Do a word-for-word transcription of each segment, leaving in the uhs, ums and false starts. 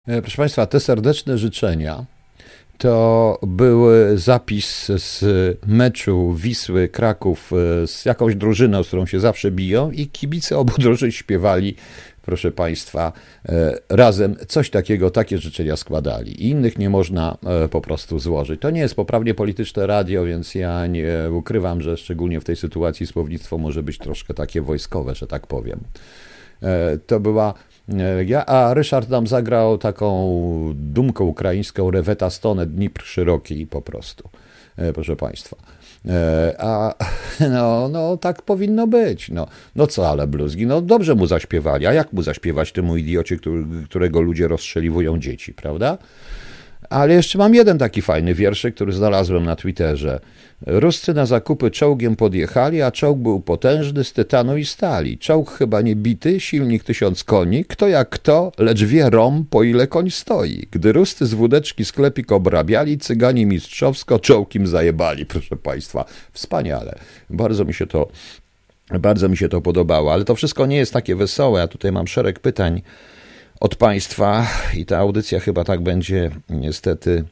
Proszę Państwa, te serdeczne życzenia to był zapis z meczu Wisły Kraków z jakąś drużyną, z którą się zawsze biją, i kibice obu drużyn śpiewali, proszę Państwa, razem coś takiego, takie życzenia składali. I innych nie można po prostu złożyć. To nie jest poprawnie polityczne radio, więc ja nie ukrywam, że szczególnie w tej sytuacji słownictwo może być troszkę takie wojskowe, że tak powiem. To była Ja, a Ryszard nam zagrał taką dumką ukraińską, Reweta Stone, Dnipr szeroki po prostu, proszę Państwa. A no, no tak powinno być. No, no co, ale bluzgi, no dobrze mu zaśpiewali. A jak mu zaśpiewać temu idiocie, który, którego ludzie rozstrzeliwują dzieci, prawda? Ale jeszcze mam jeden taki fajny wierszyk, który znalazłem na Twitterze. Ruscy na zakupy czołgiem podjechali, a czołg był potężny z tytanu i stali. Czołg chyba nie bity, silnik tysiąc koni, kto jak kto, lecz wie rom, po ile koń stoi. Gdy Ruscy z wódeczki sklepik obrabiali, cygani mistrzowsko czołg im zajebali, proszę Państwa. Wspaniale. Bardzo mi się to, bardzo mi się to podobało, ale to wszystko nie jest takie wesołe. Ja tutaj mam szereg pytań od Państwa i ta audycja chyba tak będzie niestety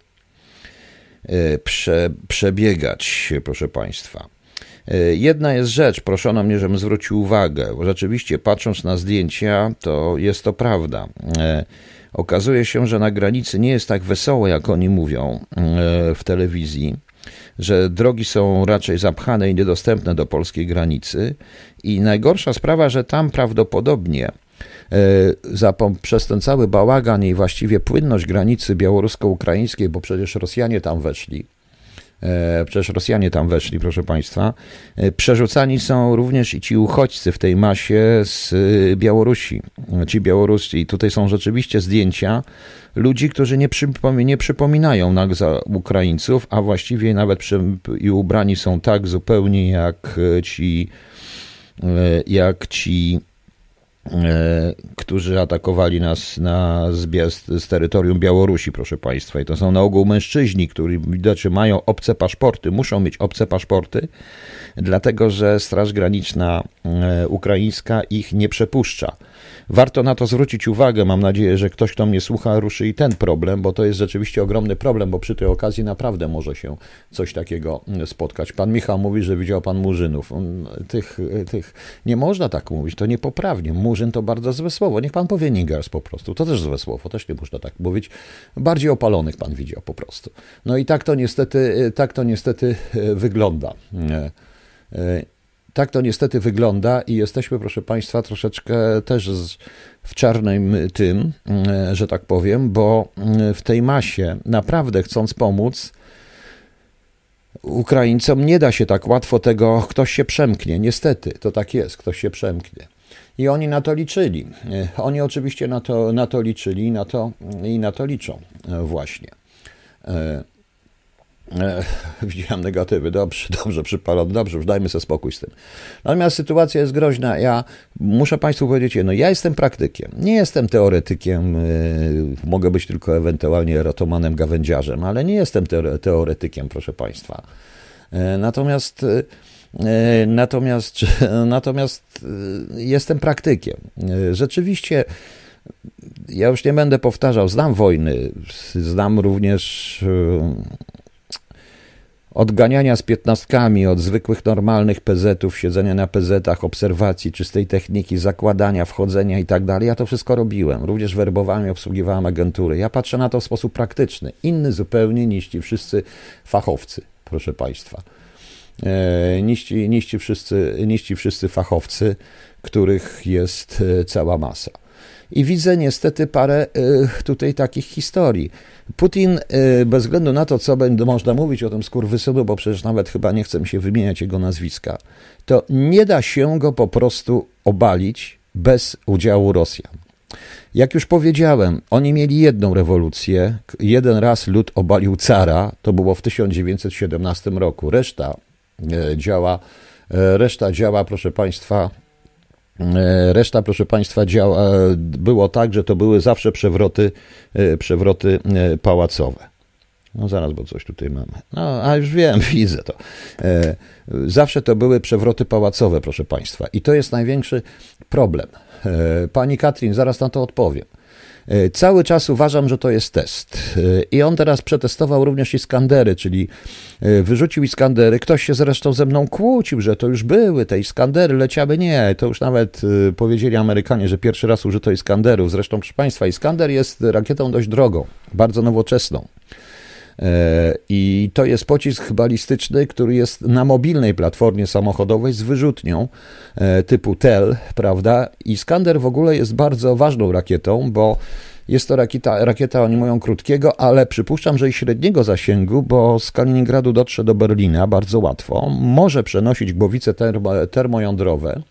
prze, przebiegać, proszę Państwa. Jedna jest rzecz, proszono mnie, żebym zwrócił uwagę, bo rzeczywiście patrząc na zdjęcia, to jest to prawda. Okazuje się, że na granicy nie jest tak wesoło, jak oni mówią w telewizji, że drogi są raczej zapchane i niedostępne do polskiej granicy i najgorsza sprawa, że tam prawdopodobnie Za, przez ten cały bałagan i właściwie płynność granicy białorusko-ukraińskiej, bo przecież Rosjanie tam weszli, przecież Rosjanie tam weszli, proszę Państwa, przerzucani są również i ci uchodźcy w tej masie z Białorusi, ci Białorusi. Tutaj są rzeczywiście zdjęcia ludzi, którzy nie, przypom- nie przypominają nam za Ukraińców, a właściwie nawet przy, i ubrani są tak zupełnie jak ci, jak ci którzy atakowali nas na, z, z terytorium Białorusi, proszę Państwa. I to są na ogół mężczyźni, którzy widocznie mają obce paszporty, muszą mieć obce paszporty, dlatego że Straż Graniczna ukraińska ich nie przepuszcza. Warto na to zwrócić uwagę. Mam nadzieję, że ktoś, kto mnie słucha, ruszy i ten problem, bo to jest rzeczywiście ogromny problem, bo przy tej okazji naprawdę może się coś takiego spotkać. Pan Michał mówi, że widział pan murzynów. Tych, tych nie można tak mówić, to niepoprawnie. Murzyn to bardzo złe słowo. Niech pan powie niggers po prostu. To też złe słowo, też nie można tak mówić. Bardziej opalonych pan widział po prostu. No i tak to niestety, tak to niestety wygląda. Tak to niestety wygląda i jesteśmy, proszę Państwa, troszeczkę też w czarnym tym, że tak powiem, bo w tej masie, naprawdę chcąc pomóc Ukraińcom, nie da się tak łatwo tego, ktoś się przemknie. Niestety, to tak jest, ktoś się przemknie. I oni na to liczyli. Oni oczywiście na to, na to liczyli i na to, i na to liczą właśnie. Widziałem negatywy, dobrze, dobrze, przypalony, dobrze, już dajmy sobie spokój z tym. Natomiast sytuacja jest groźna. Ja muszę Państwu powiedzieć jedno, ja jestem praktykiem, nie jestem teoretykiem, yy, mogę być tylko ewentualnie erotomanem, gawędziarzem, ale nie jestem teoretykiem, proszę Państwa. Yy, natomiast yy, natomiast, natomiast yy, jestem praktykiem. Yy, rzeczywiście ja już nie będę powtarzał, znam wojny, znam również yy, odganiania z piętnastkami od zwykłych, normalnych pezetów, siedzenia na pezetach, obserwacji, czystej techniki, zakładania, wchodzenia i tak dalej. Ja to wszystko robiłem. Również werbowałem i obsługiwałem agentury. Ja patrzę na to w sposób praktyczny. Inny zupełnie niż ci wszyscy fachowcy, proszę Państwa. E, niż, ci, niż, ci wszyscy, niż ci wszyscy fachowcy, których jest cała masa. I widzę niestety parę tutaj takich historii. Putin, bez względu na to, co będzie można mówić o tym skurwysynu, bo przecież nawet chyba nie chcę mi się wymieniać jego nazwiska, to nie da się go po prostu obalić bez udziału Rosjan. Jak już powiedziałem, oni mieli jedną rewolucję. Jeden raz lud obalił cara, to było w tysiąc dziewięćset siedemnastym roku. Reszta działa, reszta działa, proszę Państwa, Reszta, proszę Państwa, działa, było tak, że to były zawsze przewroty, przewroty pałacowe. No zaraz, bo coś tutaj mamy. No, a już wiem, widzę to. Zawsze to były przewroty pałacowe, proszę Państwa. I to jest największy problem. Pani Katrin, zaraz na to odpowiem. Cały czas uważam, że to jest test. I on teraz przetestował również Iskandery, czyli wyrzucił Iskandery. Ktoś się zresztą ze mną kłócił, że to już były te Iskandery, leciały. Nie, to już nawet powiedzieli Amerykanie, że pierwszy raz użyto Iskanderów. Zresztą, proszę Państwa, Iskander jest rakietą dość drogą, bardzo nowoczesną. I to jest pocisk balistyczny, który jest na mobilnej platformie samochodowej z wyrzutnią typu T E L, prawda? Iskander w ogóle jest bardzo ważną rakietą, bo jest to rakieta, rakieta, oni mówią krótkiego, ale przypuszczam, że i średniego zasięgu, bo z Kaliningradu dotrze do Berlina bardzo łatwo. Może przenosić głowice termo, termojądrowe.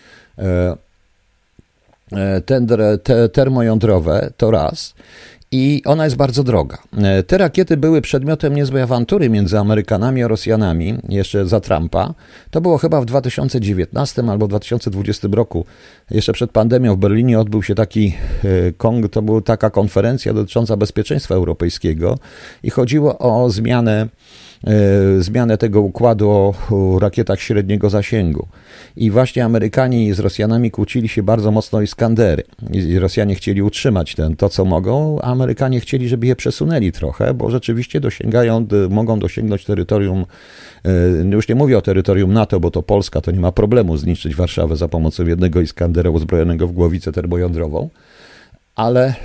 Te, te termojądrowe to raz. I ona jest bardzo droga. Te rakiety były przedmiotem niezłej awantury między Amerykanami a Rosjanami, jeszcze za Trumpa. To było chyba w dwa tysiące dziewiętnastym albo dwa tysiące dwudziestym roku. Jeszcze przed pandemią w Berlinie odbył się taki, to była taka konferencja dotycząca bezpieczeństwa europejskiego i chodziło o zmianę zmianę tego układu o rakietach średniego zasięgu. I właśnie Amerykanie z Rosjanami kłócili się bardzo mocno o Iskandery. I Rosjanie chcieli utrzymać ten, to, co mogą, a Amerykanie chcieli, żeby je przesunęli trochę, bo rzeczywiście dosięgają, mogą dosięgnąć terytorium, już nie mówię o terytorium NATO, bo to Polska, to nie ma problemu zniszczyć Warszawę za pomocą jednego Iskandera uzbrojonego w głowicę termojądrową, ale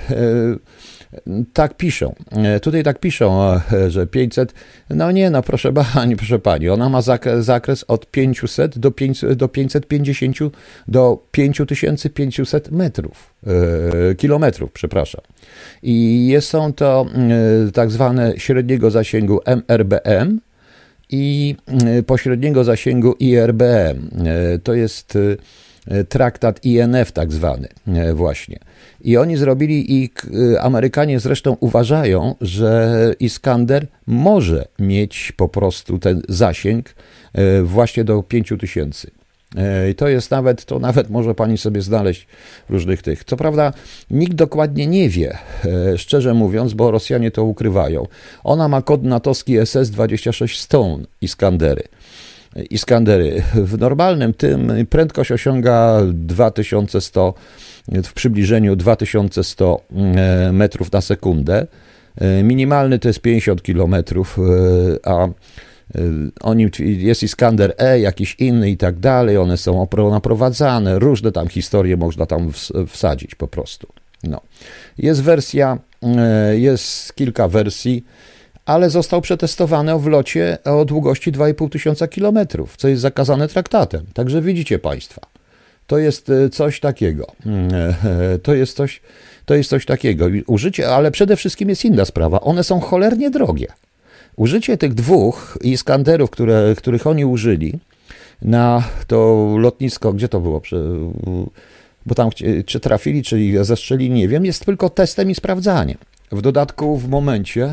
tak piszą. Tutaj tak piszą, że pięćset, no nie, no proszę pani, proszę pani, ona ma zakres od pięćset do, do pięćset pięćdziesiąt do pięć tysięcy pięćset metrów, kilometrów, przepraszam. I są to tak zwane średniego zasięgu M R B M i pośredniego zasięgu I R B M. To jest traktat I N F tak zwany właśnie. I oni zrobili, i Amerykanie zresztą uważają, że Iskander może mieć po prostu ten zasięg właśnie do pięć tysięcy. I to jest nawet, to nawet może pani sobie znaleźć w różnych tych. Co prawda nikt dokładnie nie wie, szczerze mówiąc, bo Rosjanie to ukrywają. Ona ma kod natowski S S dwadzieścia sześć Stone, Iskandery. Iskandery. W normalnym tym prędkość osiąga dwa tysiące sto, w przybliżeniu dwa tysiące sto metrów na sekundę. Minimalny to jest pięćdziesiąt kilometrów, a oni, jest Iskander E, jakiś inny i tak dalej, one są naprowadzane, różne tam historie można tam wsadzić po prostu. No. Jest wersja, jest kilka wersji, ale został przetestowany w locie o długości dwa i pół tysiąca kilometrów, co jest zakazane traktatem. Także widzicie Państwo, to jest coś takiego. To jest coś, to jest coś takiego. Użycie, ale przede wszystkim jest inna sprawa. One są cholernie drogie. Użycie tych dwóch Iskanderów, które, których oni użyli na to lotnisko, gdzie to było? Bo tam czy trafili, czy zestrzelili, nie wiem, jest tylko testem i sprawdzaniem. W dodatku w momencie,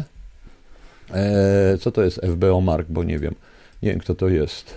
e, co to jest F B O Mark, bo nie wiem, nie wiem kto to jest.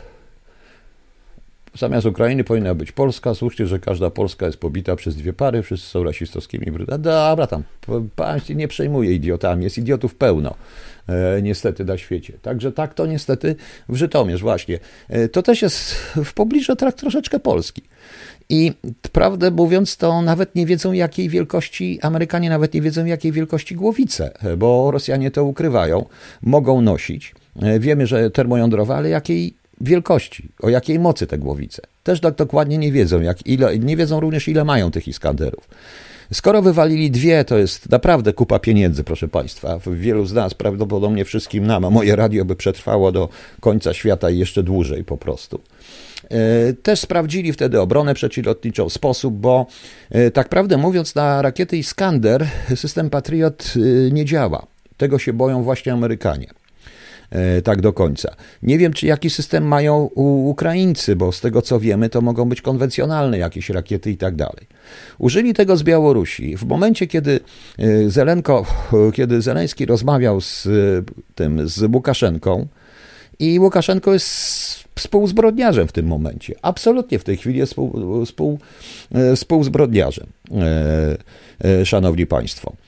Zamiast Ukrainy powinna być Polska. Słusznie, że każda Polska jest pobita przez dwie pary, wszyscy są rasistowskimi brudami. Dobra, tam, pan się nie przejmuje idiotami, jest idiotów pełno, e, niestety na świecie. Także tak to niestety w Żytomierz właśnie. E, to też jest w pobliżu tak troszeczkę Polski. I prawdę mówiąc, to nawet nie wiedzą, jakiej wielkości, Amerykanie nawet nie wiedzą, jakiej wielkości głowice, bo Rosjanie to ukrywają, mogą nosić. E, wiemy, że termojądrowe, ale jakiej wielkości, o jakiej mocy te głowice. Też tak dokładnie nie wiedzą, jak ile, nie wiedzą również, ile mają tych Iskanderów. Skoro wywalili dwie, to jest naprawdę kupa pieniędzy, proszę Państwa. Wielu z nas, prawdopodobnie wszystkim nam, a moje radio by przetrwało do końca świata i jeszcze dłużej po prostu. Też sprawdzili wtedy obronę przeciwlotniczą, sposób, bo tak prawdę mówiąc, na rakiety Iskander system Patriot nie działa. Tego się boją właśnie Amerykanie. Tak do końca. Nie wiem, czy jaki system mają Ukraińcy, bo z tego co wiemy, to mogą być konwencjonalne jakieś rakiety i tak dalej. Użyli tego z Białorusi. W momencie, kiedy Zelenko, kiedy Zeleński rozmawiał z tym, z Łukaszenką i Łukaszenko jest współzbrodniarzem w tym momencie. Absolutnie w tej chwili jest współ, współ, współzbrodniarzem, szanowni państwo.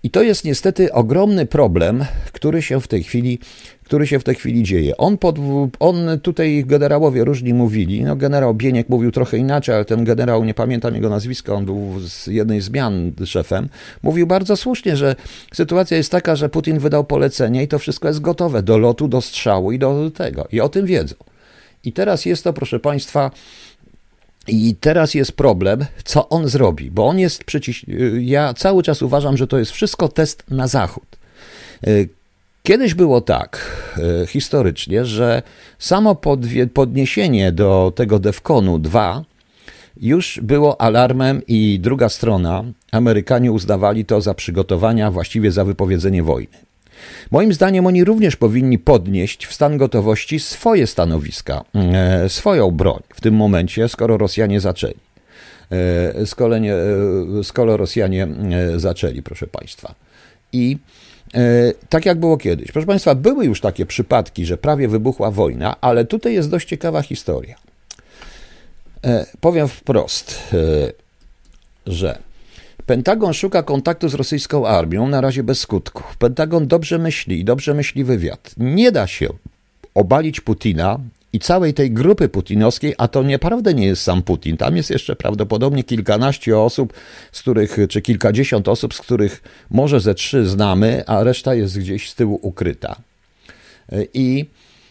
I to jest niestety ogromny problem, który się w tej chwili, który się w tej chwili dzieje. On, pod, on tutaj generałowie różni mówili, no generał Bieniek mówił trochę inaczej, ale ten generał, nie pamiętam jego nazwiska, on był z jednej z zmian szefem, mówił bardzo słusznie, że sytuacja jest taka, że Putin wydał polecenie i to wszystko jest gotowe do lotu, do strzału i do tego. I o tym wiedzą. I teraz jest to, proszę Państwa, I teraz jest problem, co on zrobi, bo on jest przeciw... Ja cały czas uważam, że to jest wszystko test na Zachód. Kiedyś było tak, historycznie, że samo podniesienie do tego Defconu dwa już było alarmem i druga strona, Amerykanie uznawali to za przygotowania, właściwie za wypowiedzenie wojny. Moim zdaniem oni również powinni podnieść w stan gotowości swoje stanowiska, e, swoją broń w tym momencie, skoro Rosjanie zaczęli. E, skoro, nie, e, skoro Rosjanie e, zaczęli, proszę Państwa. I e, tak jak było kiedyś. Proszę Państwa, były już takie przypadki, że prawie wybuchła wojna, ale tutaj jest dość ciekawa historia. E, powiem wprost, e, że Pentagon szuka kontaktu z rosyjską armią, na razie bez skutku. Pentagon dobrze myśli i dobrze myśli wywiad. Nie da się obalić Putina i całej tej grupy putinowskiej, a to naprawdę nie jest sam Putin. Tam jest jeszcze prawdopodobnie kilkanaście osób, z których, czy kilkadziesiąt osób, z których może ze trzy znamy, a reszta jest gdzieś z tyłu ukryta. I,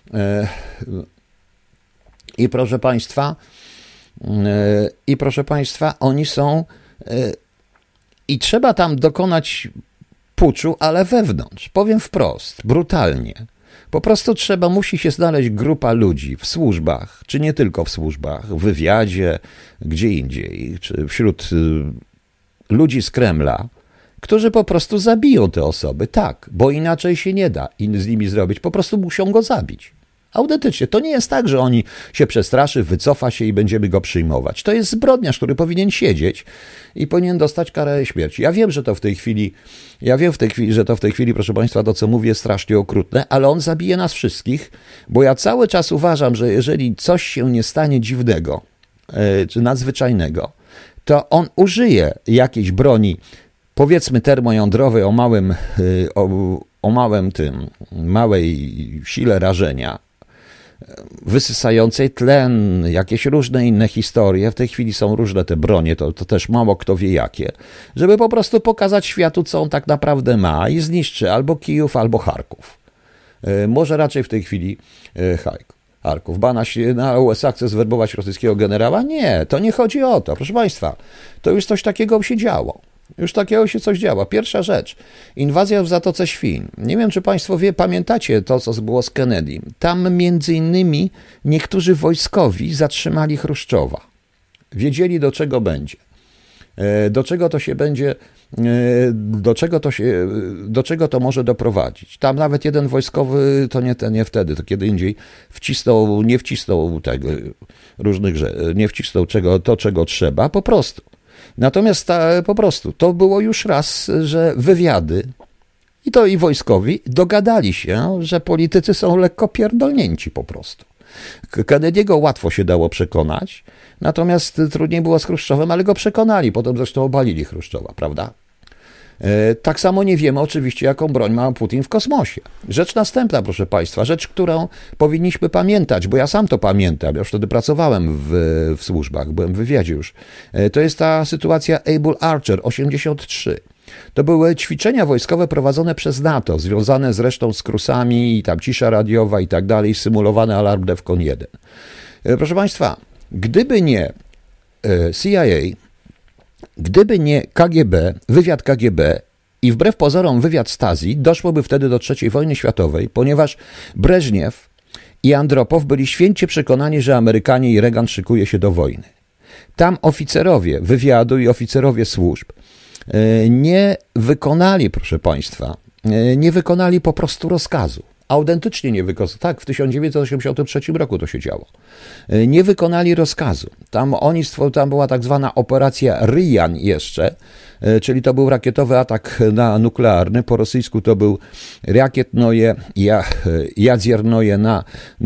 i proszę Państwa, i proszę Państwa, oni są... I trzeba tam dokonać puczu, ale wewnątrz. Powiem wprost, brutalnie. Po prostu trzeba, musi się znaleźć grupa ludzi w służbach, czy nie tylko w służbach, w wywiadzie, gdzie indziej, czy wśród ludzi z Kremla, którzy po prostu zabiją te osoby. Tak, bo inaczej się nie da z nimi zrobić. Po prostu muszą go zabić. Autentycznie. To nie jest tak, że oni się przestraszy, wycofa się i będziemy go przyjmować. To jest zbrodniarz, który powinien siedzieć i powinien dostać karę śmierci. Ja wiem, że to w tej chwili, ja wiem w tej chwili, że to w tej chwili, proszę Państwa, to co mówię jest strasznie okrutne, ale on zabije nas wszystkich, bo ja cały czas uważam, że jeżeli coś się nie stanie dziwnego czy nadzwyczajnego, to on użyje jakiejś broni, powiedzmy termojądrowej o małym, o, o małym tym, małej sile rażenia, wysysającej tlen, jakieś różne inne historie. W tej chwili są różne te bronie, to, to też mało kto wie jakie, żeby po prostu pokazać światu, co on tak naprawdę ma i zniszczy albo Kijów, albo Charków. Może raczej w tej chwili Charków. Bana się na U S A chce zwerbować rosyjskiego generała? Nie, to nie chodzi o to. Proszę Państwa, to już coś takiego się działo. Już takiego się coś działa. Pierwsza rzecz, inwazja w Zatoce Świń. Nie wiem, czy Państwo wie, pamiętacie to, co było z Kennedy. Tam między innymi niektórzy wojskowi zatrzymali Chruszczowa. Wiedzieli, do czego będzie. Do czego to się będzie, do czego to się, do czego to może doprowadzić. Tam nawet jeden wojskowy, to nie, nie wtedy, to kiedy indziej, wcisnął, nie wcisnął tego, różnych rzeczy, nie wcisnął czego, to, czego trzeba, po prostu. Natomiast ta, po prostu to było już raz, że wywiady i to i wojskowi dogadali się, że politycy są lekko pierdolnięci po prostu. Kennedy'ego łatwo się dało przekonać, natomiast trudniej było z Chruszczowem, ale go przekonali, potem zresztą obalili Chruszczowa, prawda? Tak samo nie wiemy oczywiście, jaką broń ma Putin w kosmosie. Rzecz następna, proszę Państwa, rzecz, którą powinniśmy pamiętać, bo ja sam to pamiętam, ja już wtedy pracowałem w, w służbach, byłem w wywiadzie już. To jest ta sytuacja Able Archer osiemdziesiąt trzy. To były ćwiczenia wojskowe prowadzone przez NATO, związane zresztą z krusami i tam cisza radiowa i tak dalej, symulowany alarm Defcon jeden. Proszę Państwa, gdyby nie C I A, gdyby nie K G B, wywiad K G B i wbrew pozorom wywiad Stasi, doszłoby wtedy do trzeciej wojny światowej, ponieważ Breżniew i Andropow byli święcie przekonani, że Amerykanie i Reagan szykuje się do wojny. Tam oficerowie wywiadu i oficerowie służb nie wykonali, proszę Państwa, nie wykonali po prostu rozkazu. Autentycznie nie wykonali. Tak, w tysiąc dziewięćset osiemdziesiątym trzecim roku to się działo. Nie wykonali rozkazu. Tam, oni, tam była tak zwana operacja Ryjan jeszcze, czyli to był rakietowy atak na nuklearny. Po rosyjsku to był rakietnoje, ja, jadziernoje na,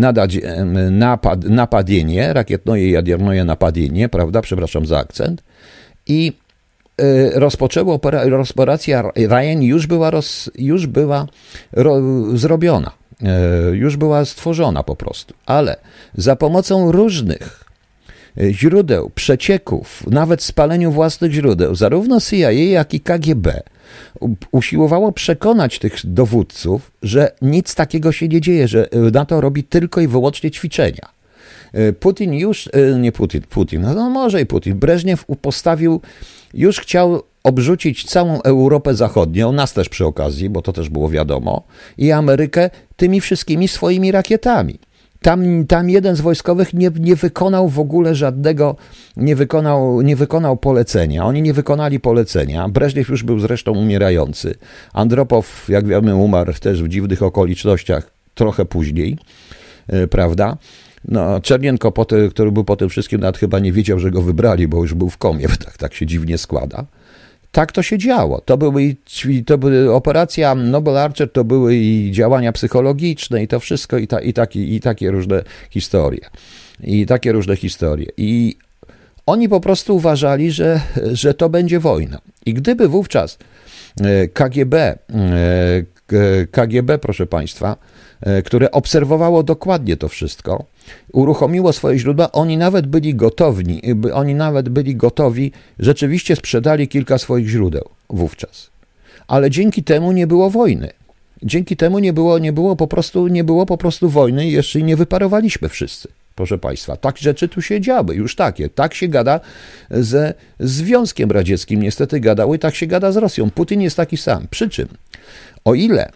napad, napadienie, rakietnoje, jadziernoje napadienie, prawda, przepraszam za akcent. I rozpoczęły operację Ryan, już była, roz, już była ro, zrobiona, już była stworzona po prostu, ale za pomocą różnych źródeł, przecieków, nawet spaleniu własnych źródeł, zarówno C I A, jak i K G B usiłowało przekonać tych dowódców, że nic takiego się nie dzieje, że NATO robi tylko i wyłącznie ćwiczenia. Putin już, nie Putin, Putin, no może i Putin, Breżniew postawił, już chciał obrzucić całą Europę Zachodnią, nas też przy okazji, bo to też było wiadomo, i Amerykę tymi wszystkimi swoimi rakietami. Tam, tam jeden z wojskowych nie, nie wykonał w ogóle żadnego, nie wykonał, nie wykonał polecenia. Oni nie wykonali polecenia. Breżniew już był zresztą umierający. Andropow, jak wiemy, umarł też w dziwnych okolicznościach trochę później, yy, prawda? No, Czernienko, po ty, który był po tym wszystkim, nawet chyba nie wiedział, że go wybrali, bo już był w komie. Tak, tak się dziwnie składa. Tak to się działo. To były, to były operacja Noble Archer, to były i działania psychologiczne i to wszystko i, ta, i, taki, i takie różne historie. I takie różne historie. I oni po prostu uważali, że, że to będzie wojna. I gdyby wówczas K G B, K G B, proszę Państwa, które obserwowało dokładnie to wszystko, uruchomiło swoje źródła, oni nawet byli gotowi, oni nawet byli gotowi, rzeczywiście sprzedali kilka swoich źródeł wówczas. Ale dzięki temu nie było wojny. Dzięki temu nie było, nie było po prostu, nie było po prostu wojny i jeszcze nie wyparowaliśmy wszyscy. Proszę Państwa, tak rzeczy tu się działy, już takie. Tak się gada ze Związkiem Radzieckim, niestety gadały, tak się gada z Rosją. Putin jest taki sam. Przy czym, o ile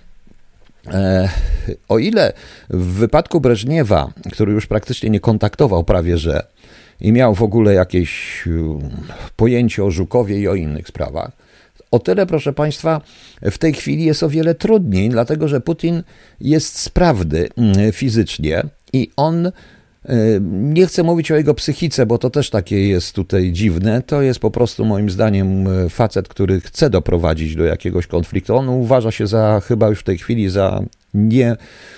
O ile w wypadku Breżniewa, który już praktycznie nie kontaktował prawie że i miał w ogóle jakieś pojęcie o Żukowie i o innych sprawach, o tyle, proszę Państwa, w tej chwili jest o wiele trudniej, dlatego że Putin jest sprawny fizycznie i on, nie chcę mówić o jego psychice, bo to też takie jest tutaj dziwne, to jest po prostu moim zdaniem facet, który chce doprowadzić do jakiegoś konfliktu. On uważa się za, chyba już w tej chwili za, nie,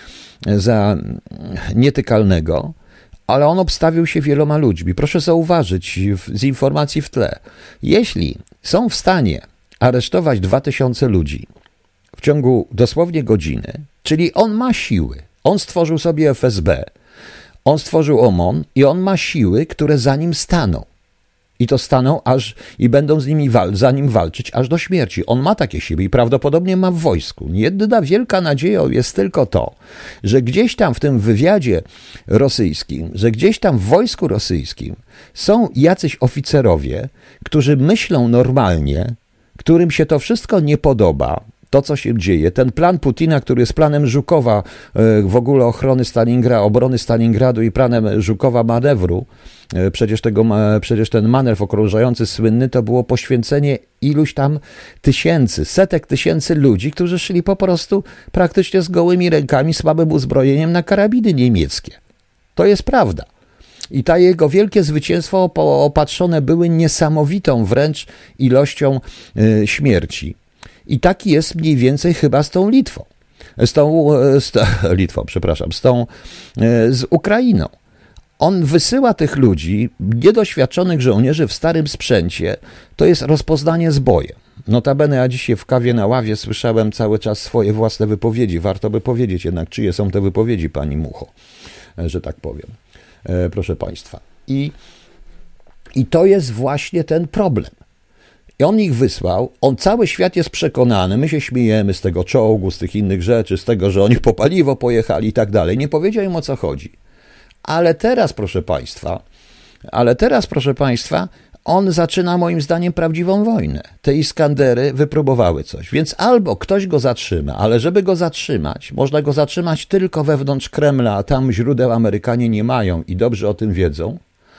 za nietykalnego, ale on obstawił się wieloma ludźmi. Proszę zauważyć z informacji w tle, jeśli są w stanie aresztować dwa tysiące ludzi w ciągu dosłownie godziny, czyli on ma siły, on stworzył sobie F S B, on stworzył O M O N i on ma siły, które za nim staną. I to staną aż i będą z nimi wal, za nim walczyć aż do śmierci. On ma takie siły i prawdopodobnie ma w wojsku. Jedna wielka nadzieja jest tylko to, że gdzieś tam w tym wywiadzie rosyjskim, że gdzieś tam w wojsku rosyjskim są jacyś oficerowie, którzy myślą normalnie, którym się to wszystko nie podoba, to, co się dzieje, ten plan Putina, który jest planem Żukowa, w ogóle ochrony Stalingradu, obrony Stalingradu i planem Żukowa manewru, przecież, tego, przecież ten manewr okrążający słynny to było poświęcenie iluś tam tysięcy, setek tysięcy ludzi, którzy szli po prostu praktycznie z gołymi rękami, słabym uzbrojeniem na karabiny niemieckie. To jest prawda. I ta jego wielkie zwycięstwo opatrzone były niesamowitą wręcz ilością śmierci. I taki jest mniej więcej chyba z tą Litwą, z tą, z tą Litwą, przepraszam, z tą, z Ukrainą. On wysyła tych ludzi, niedoświadczonych żołnierzy w starym sprzęcie, to jest rozpoznanie z bojem. Notabene ja dzisiaj w kawie na ławie słyszałem cały czas swoje własne wypowiedzi. Warto by powiedzieć jednak, czyje są te wypowiedzi, pani Mucho, że tak powiem. Proszę Państwa. I, i to jest właśnie ten problem. I on ich wysłał, on cały świat jest przekonany, my się śmiejemy z tego czołgu, z tych innych rzeczy, z tego, że oni po paliwo pojechali i tak dalej. Nie powiedział im, o co chodzi. Ale teraz, proszę Państwa, ale teraz, proszę Państwa, on zaczyna moim zdaniem prawdziwą wojnę. Te Iskandery wypróbowały coś, więc albo ktoś go zatrzyma, ale żeby go zatrzymać, można go zatrzymać tylko wewnątrz Kremla, a tam źródeł Amerykanie nie mają i dobrze o tym wiedzą.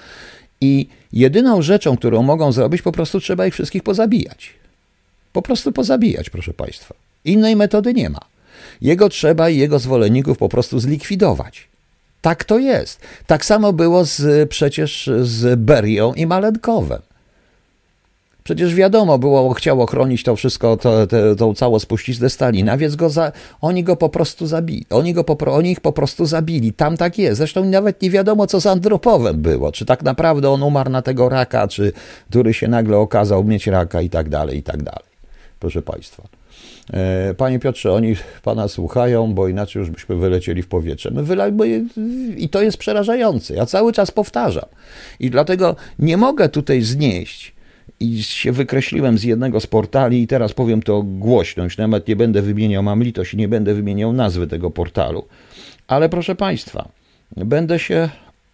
I jedyną rzeczą, którą mogą zrobić, po prostu trzeba ich wszystkich pozabijać. Po prostu pozabijać, proszę Państwa. Innej metody nie ma. Jego trzeba i jego zwolenników po prostu zlikwidować. Tak to jest. Tak samo było z, przecież z Berią i Malenkowem. Przecież wiadomo było, chciał ochronić to wszystko, to, to, tą całą spuściznę Stalina, więc go za, oni go po prostu zabili. Oni, go po, oni ich po prostu zabili. Tam tak jest. Zresztą nawet nie wiadomo, co z Andropowem było. Czy tak naprawdę on umarł na tego raka, czy który się nagle okazał mieć raka i tak dalej, i tak dalej. Proszę Państwa. Panie Piotrze, oni Pana słuchają, bo inaczej już byśmy wylecieli w powietrze. My wylajmy, i to jest przerażające. Ja cały czas powtarzam. I dlatego nie mogę tutaj znieść, i się wykreśliłem z jednego z portali i teraz powiem to głośno, już nawet nie będę wymieniał, mam litość i nie będę wymieniał nazwy tego portalu. Ale proszę Państwa, będę się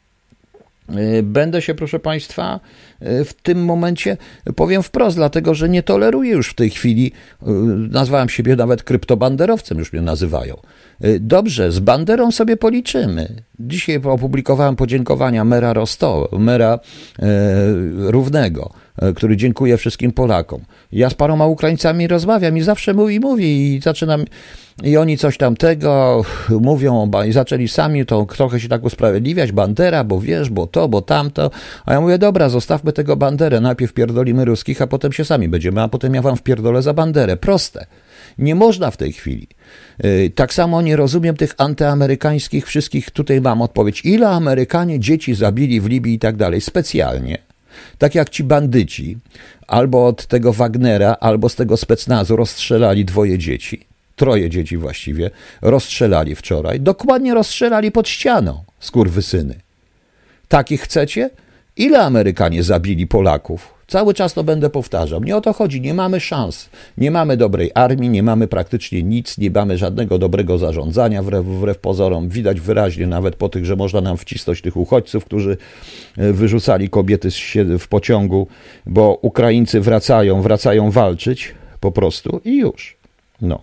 Będę się, proszę Państwa, w tym momencie, powiem wprost, dlatego że nie toleruję już w tej chwili, nazwałem siebie nawet kryptobanderowcem, już mnie nazywają. Dobrze, z Banderą sobie policzymy. Dzisiaj opublikowałem podziękowania mera Rostowa, mera e, Równego, e, który dziękuję wszystkim Polakom. Ja z paroma Ukraińcami rozmawiam i zawsze mówi, mówi i zaczynam, i oni coś tam tego mówią, i zaczęli sami to trochę się tak usprawiedliwiać, Bandera, bo wiesz, bo to, bo tamto. A ja mówię, dobra, zostawmy tego Banderę, najpierw pierdolimy ruskich, a potem się sami będziemy, a potem ja wam wpierdolę za Banderę. Proste. Nie można w tej chwili. Tak samo nie rozumiem tych antyamerykańskich wszystkich, tutaj mam odpowiedź, ile Amerykanie dzieci zabili w Libii i tak dalej, specjalnie, tak jak ci bandyci, albo od tego Wagnera, albo z tego specnazu rozstrzelali dwoje dzieci, troje dzieci właściwie, rozstrzelali wczoraj, dokładnie rozstrzelali pod ścianą, skurwysyny. Takich chcecie? Ile Amerykanie zabili Polaków? Cały czas to będę powtarzał. Nie o to chodzi. Nie mamy szans. Nie mamy dobrej armii, nie mamy praktycznie nic, nie mamy żadnego dobrego zarządzania wbrew, wbrew pozorom. Widać wyraźnie nawet po tych, że można nam wcisnąć tych uchodźców, którzy wyrzucali kobiety w pociągu, bo Ukraińcy wracają, wracają walczyć po prostu i już. No.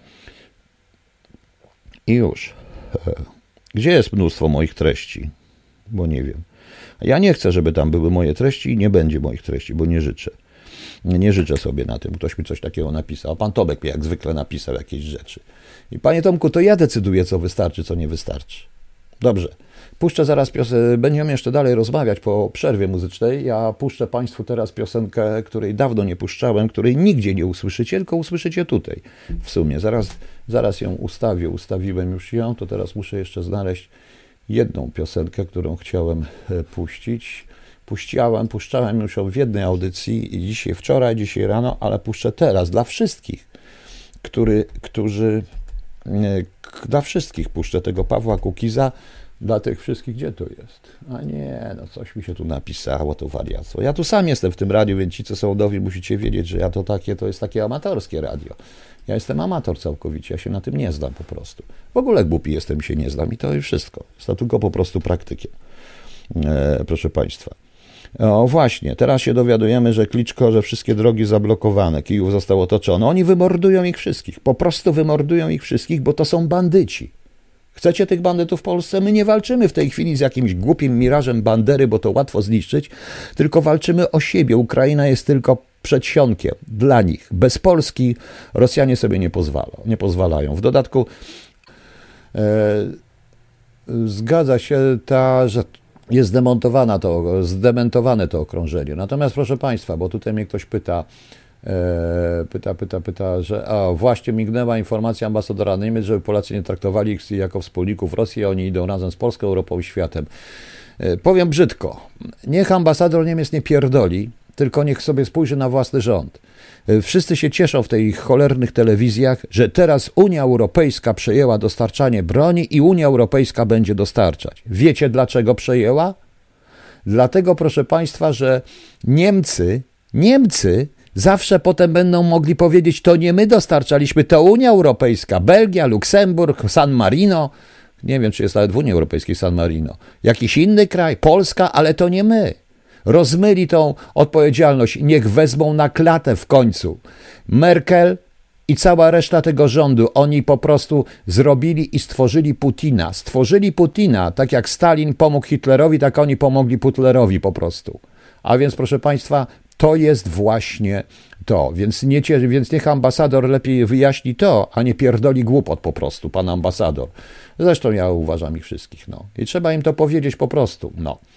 I już. Gdzie jest mnóstwo moich treści? Bo nie wiem. Ja nie chcę, żeby tam były moje treści i nie będzie moich treści, bo nie życzę. Nie życzę sobie na tym. Ktoś mi coś takiego napisał. A pan Tomek mi jak zwykle napisał jakieś rzeczy. I panie Tomku, to ja decyduję, co wystarczy, co nie wystarczy. Dobrze. Puszczę zaraz piosenkę. Będziemy jeszcze dalej rozmawiać po przerwie muzycznej. Ja puszczę Państwu teraz piosenkę, której dawno nie puszczałem, której nigdzie nie usłyszycie, tylko usłyszycie tutaj. W sumie. Zaraz, zaraz ją ustawię. Ustawiłem już ją, to teraz muszę jeszcze znaleźć jedną piosenkę, którą chciałem puścić. Puściłem, puszczałem już ją w jednej audycji i dzisiaj, wczoraj, dzisiaj rano, ale puszczę teraz dla wszystkich, który, którzy, dla wszystkich puszczę tego Pawła Kukiza, dla tych wszystkich, gdzie to jest? A nie, no coś mi się tu napisało, to wariactwo. Ja tu sam jestem w tym radiu, więc ci, co są nowi, musicie wiedzieć, że ja to takie, to jest takie amatorskie radio. Ja jestem amator całkowicie, ja się na tym nie znam po prostu. W ogóle głupi jestem, się nie znam i to już wszystko. Jest to tylko po prostu praktykiem. E, proszę Państwa. O właśnie, teraz się dowiadujemy, że Kliczko, że wszystkie drogi zablokowane, Kijów został otoczony. Oni wymordują ich wszystkich, po prostu wymordują ich wszystkich, bo to są bandyci. Chcecie tych bandytów w Polsce? My nie walczymy w tej chwili z jakimś głupim mirażem Bandery, bo to łatwo zniszczyć, tylko walczymy o siebie. Ukraina jest tylko przedsionkiem dla nich. Bez Polski Rosjanie sobie nie pozwalają. Nie pozwalają. W dodatku e, zgadza się ta, że jest zdemontowana to, zdementowane to okrążenie. Natomiast proszę Państwa, bo tutaj mnie ktoś pyta, e, pyta, pyta, pyta, że a, właśnie mignęła informacja ambasadora Niemiec, żeby Polacy nie traktowali ich jako wspólników Rosji, a oni idą razem z Polską, Europą i światem. E, powiem brzydko, niech ambasador Niemiec nie pierdoli, tylko niech sobie spojrzy na własny rząd. Wszyscy się cieszą w tych cholernych telewizjach, że teraz Unia Europejska przejęła dostarczanie broni i Unia Europejska będzie dostarczać. Wiecie, dlaczego przejęła? Dlatego, proszę Państwa, że Niemcy, Niemcy zawsze potem będą mogli powiedzieć, to nie my dostarczaliśmy, to Unia Europejska, Belgia, Luksemburg, San Marino, nie wiem, czy jest nawet w Unii Europejskiej San Marino, jakiś inny kraj, Polska, ale to nie my. Rozmyli tą odpowiedzialność, niech wezmą na klatę w końcu. Merkel i cała reszta tego rządu, oni po prostu zrobili i stworzyli Putina. Stworzyli Putina, tak jak Stalin pomógł Hitlerowi, tak oni pomogli Putlerowi po prostu. A więc, proszę Państwa, to jest właśnie to. Więc, nie, więc niech ambasador lepiej wyjaśni to, a nie pierdoli głupot po prostu, pan ambasador. Zresztą ja uważam ich wszystkich, no. I trzeba im to powiedzieć po prostu, no.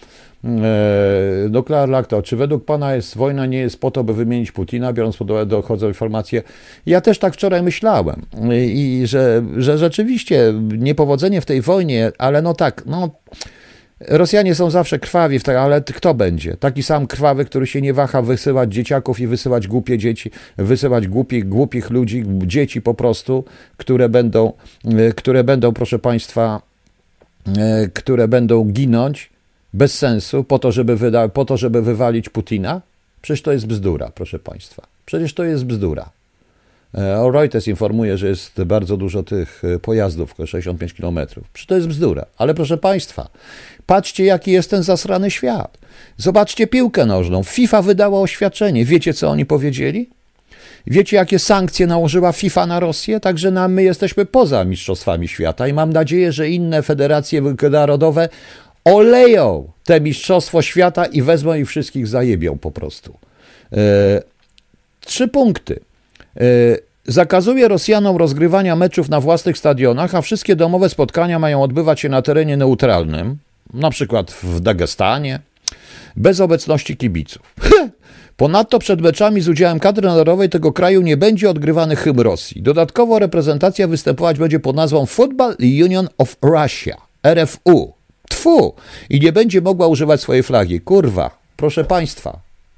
Nuclear Lacto, czy według pana jest wojna nie jest po to, by wymienić Putina, biorąc pod uwagę dochodzą informacje? Ja też tak wczoraj myślałem i że, że rzeczywiście niepowodzenie w tej wojnie, ale no tak, no Rosjanie są zawsze krwawi, ale kto będzie? Taki sam krwawy, który się nie waha wysyłać dzieciaków i wysyłać głupie dzieci, wysyłać głupich, głupich ludzi, dzieci po prostu, które będą, które będą, proszę państwa, które będą ginąć bez sensu po to, żeby wyda- po to, żeby wywalić Putina? Przecież to jest bzdura, proszę państwa. Przecież to jest bzdura. Reuters informuje, że jest bardzo dużo tych pojazdów, sześćdziesiąt pięć kilometrów. Przecież to jest bzdura. Ale proszę państwa, patrzcie, jaki jest ten zasrany świat. Zobaczcie piłkę nożną. FIFA wydała oświadczenie. Wiecie, co oni powiedzieli? Wiecie, jakie sankcje nałożyła FIFA na Rosję? Także na, my jesteśmy poza mistrzostwami świata i mam nadzieję, że inne federacje narodowe oleją te mistrzostwo świata i wezmą ich wszystkich zajebią po prostu. E, trzy punkty. E, zakazuje Rosjanom rozgrywania meczów na własnych stadionach, a wszystkie domowe spotkania mają odbywać się na terenie neutralnym, na przykład w Dagestanie, bez obecności kibiców. Ponadto przed meczami z udziałem kadry narodowej tego kraju nie będzie odgrywany hymn Rosji. Dodatkowo reprezentacja występować będzie pod nazwą Football Union of Russia, R F U. Tfu! I nie będzie mogła używać swojej flagi. Kurwa, proszę państwa.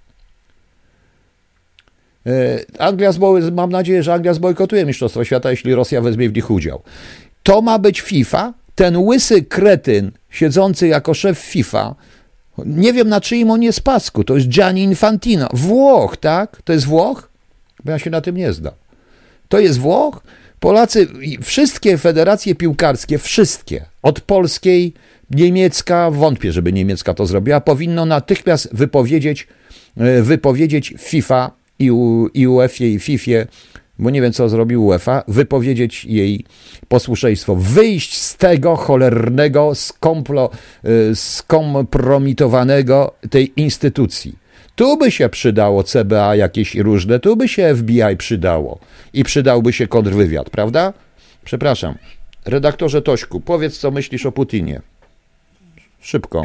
Anglia zbo- mam nadzieję, że Anglia zbojkotuje Mistrzostwo Świata, jeśli Rosja weźmie w nich udział. To ma być FIFA? Ten łysy kretyn, siedzący jako szef FIFA, nie wiem na czyim on jest pasku, to jest Gianni Infantino. Włoch, tak? To jest Włoch? Bo ja się na tym nie znam. To jest Włoch? Polacy, wszystkie federacje piłkarskie, wszystkie, od polskiej, niemiecka, wątpię, żeby niemiecka to zrobiła, powinno natychmiast wypowiedzieć, wypowiedzieć FIFA i, U, i UEFA i FIFA, bo nie wiem, co zrobił UEFA, wypowiedzieć jej posłuszeństwo, wyjść z tego cholernego, skomplo, skompromitowanego tej instytucji. Tu by się przydało C B A jakieś różne, tu by się F B I przydało i przydałby się kontrwywiad, prawda? Przepraszam. Redaktorze Tośku, powiedz, co myślisz o Putinie. Szybko.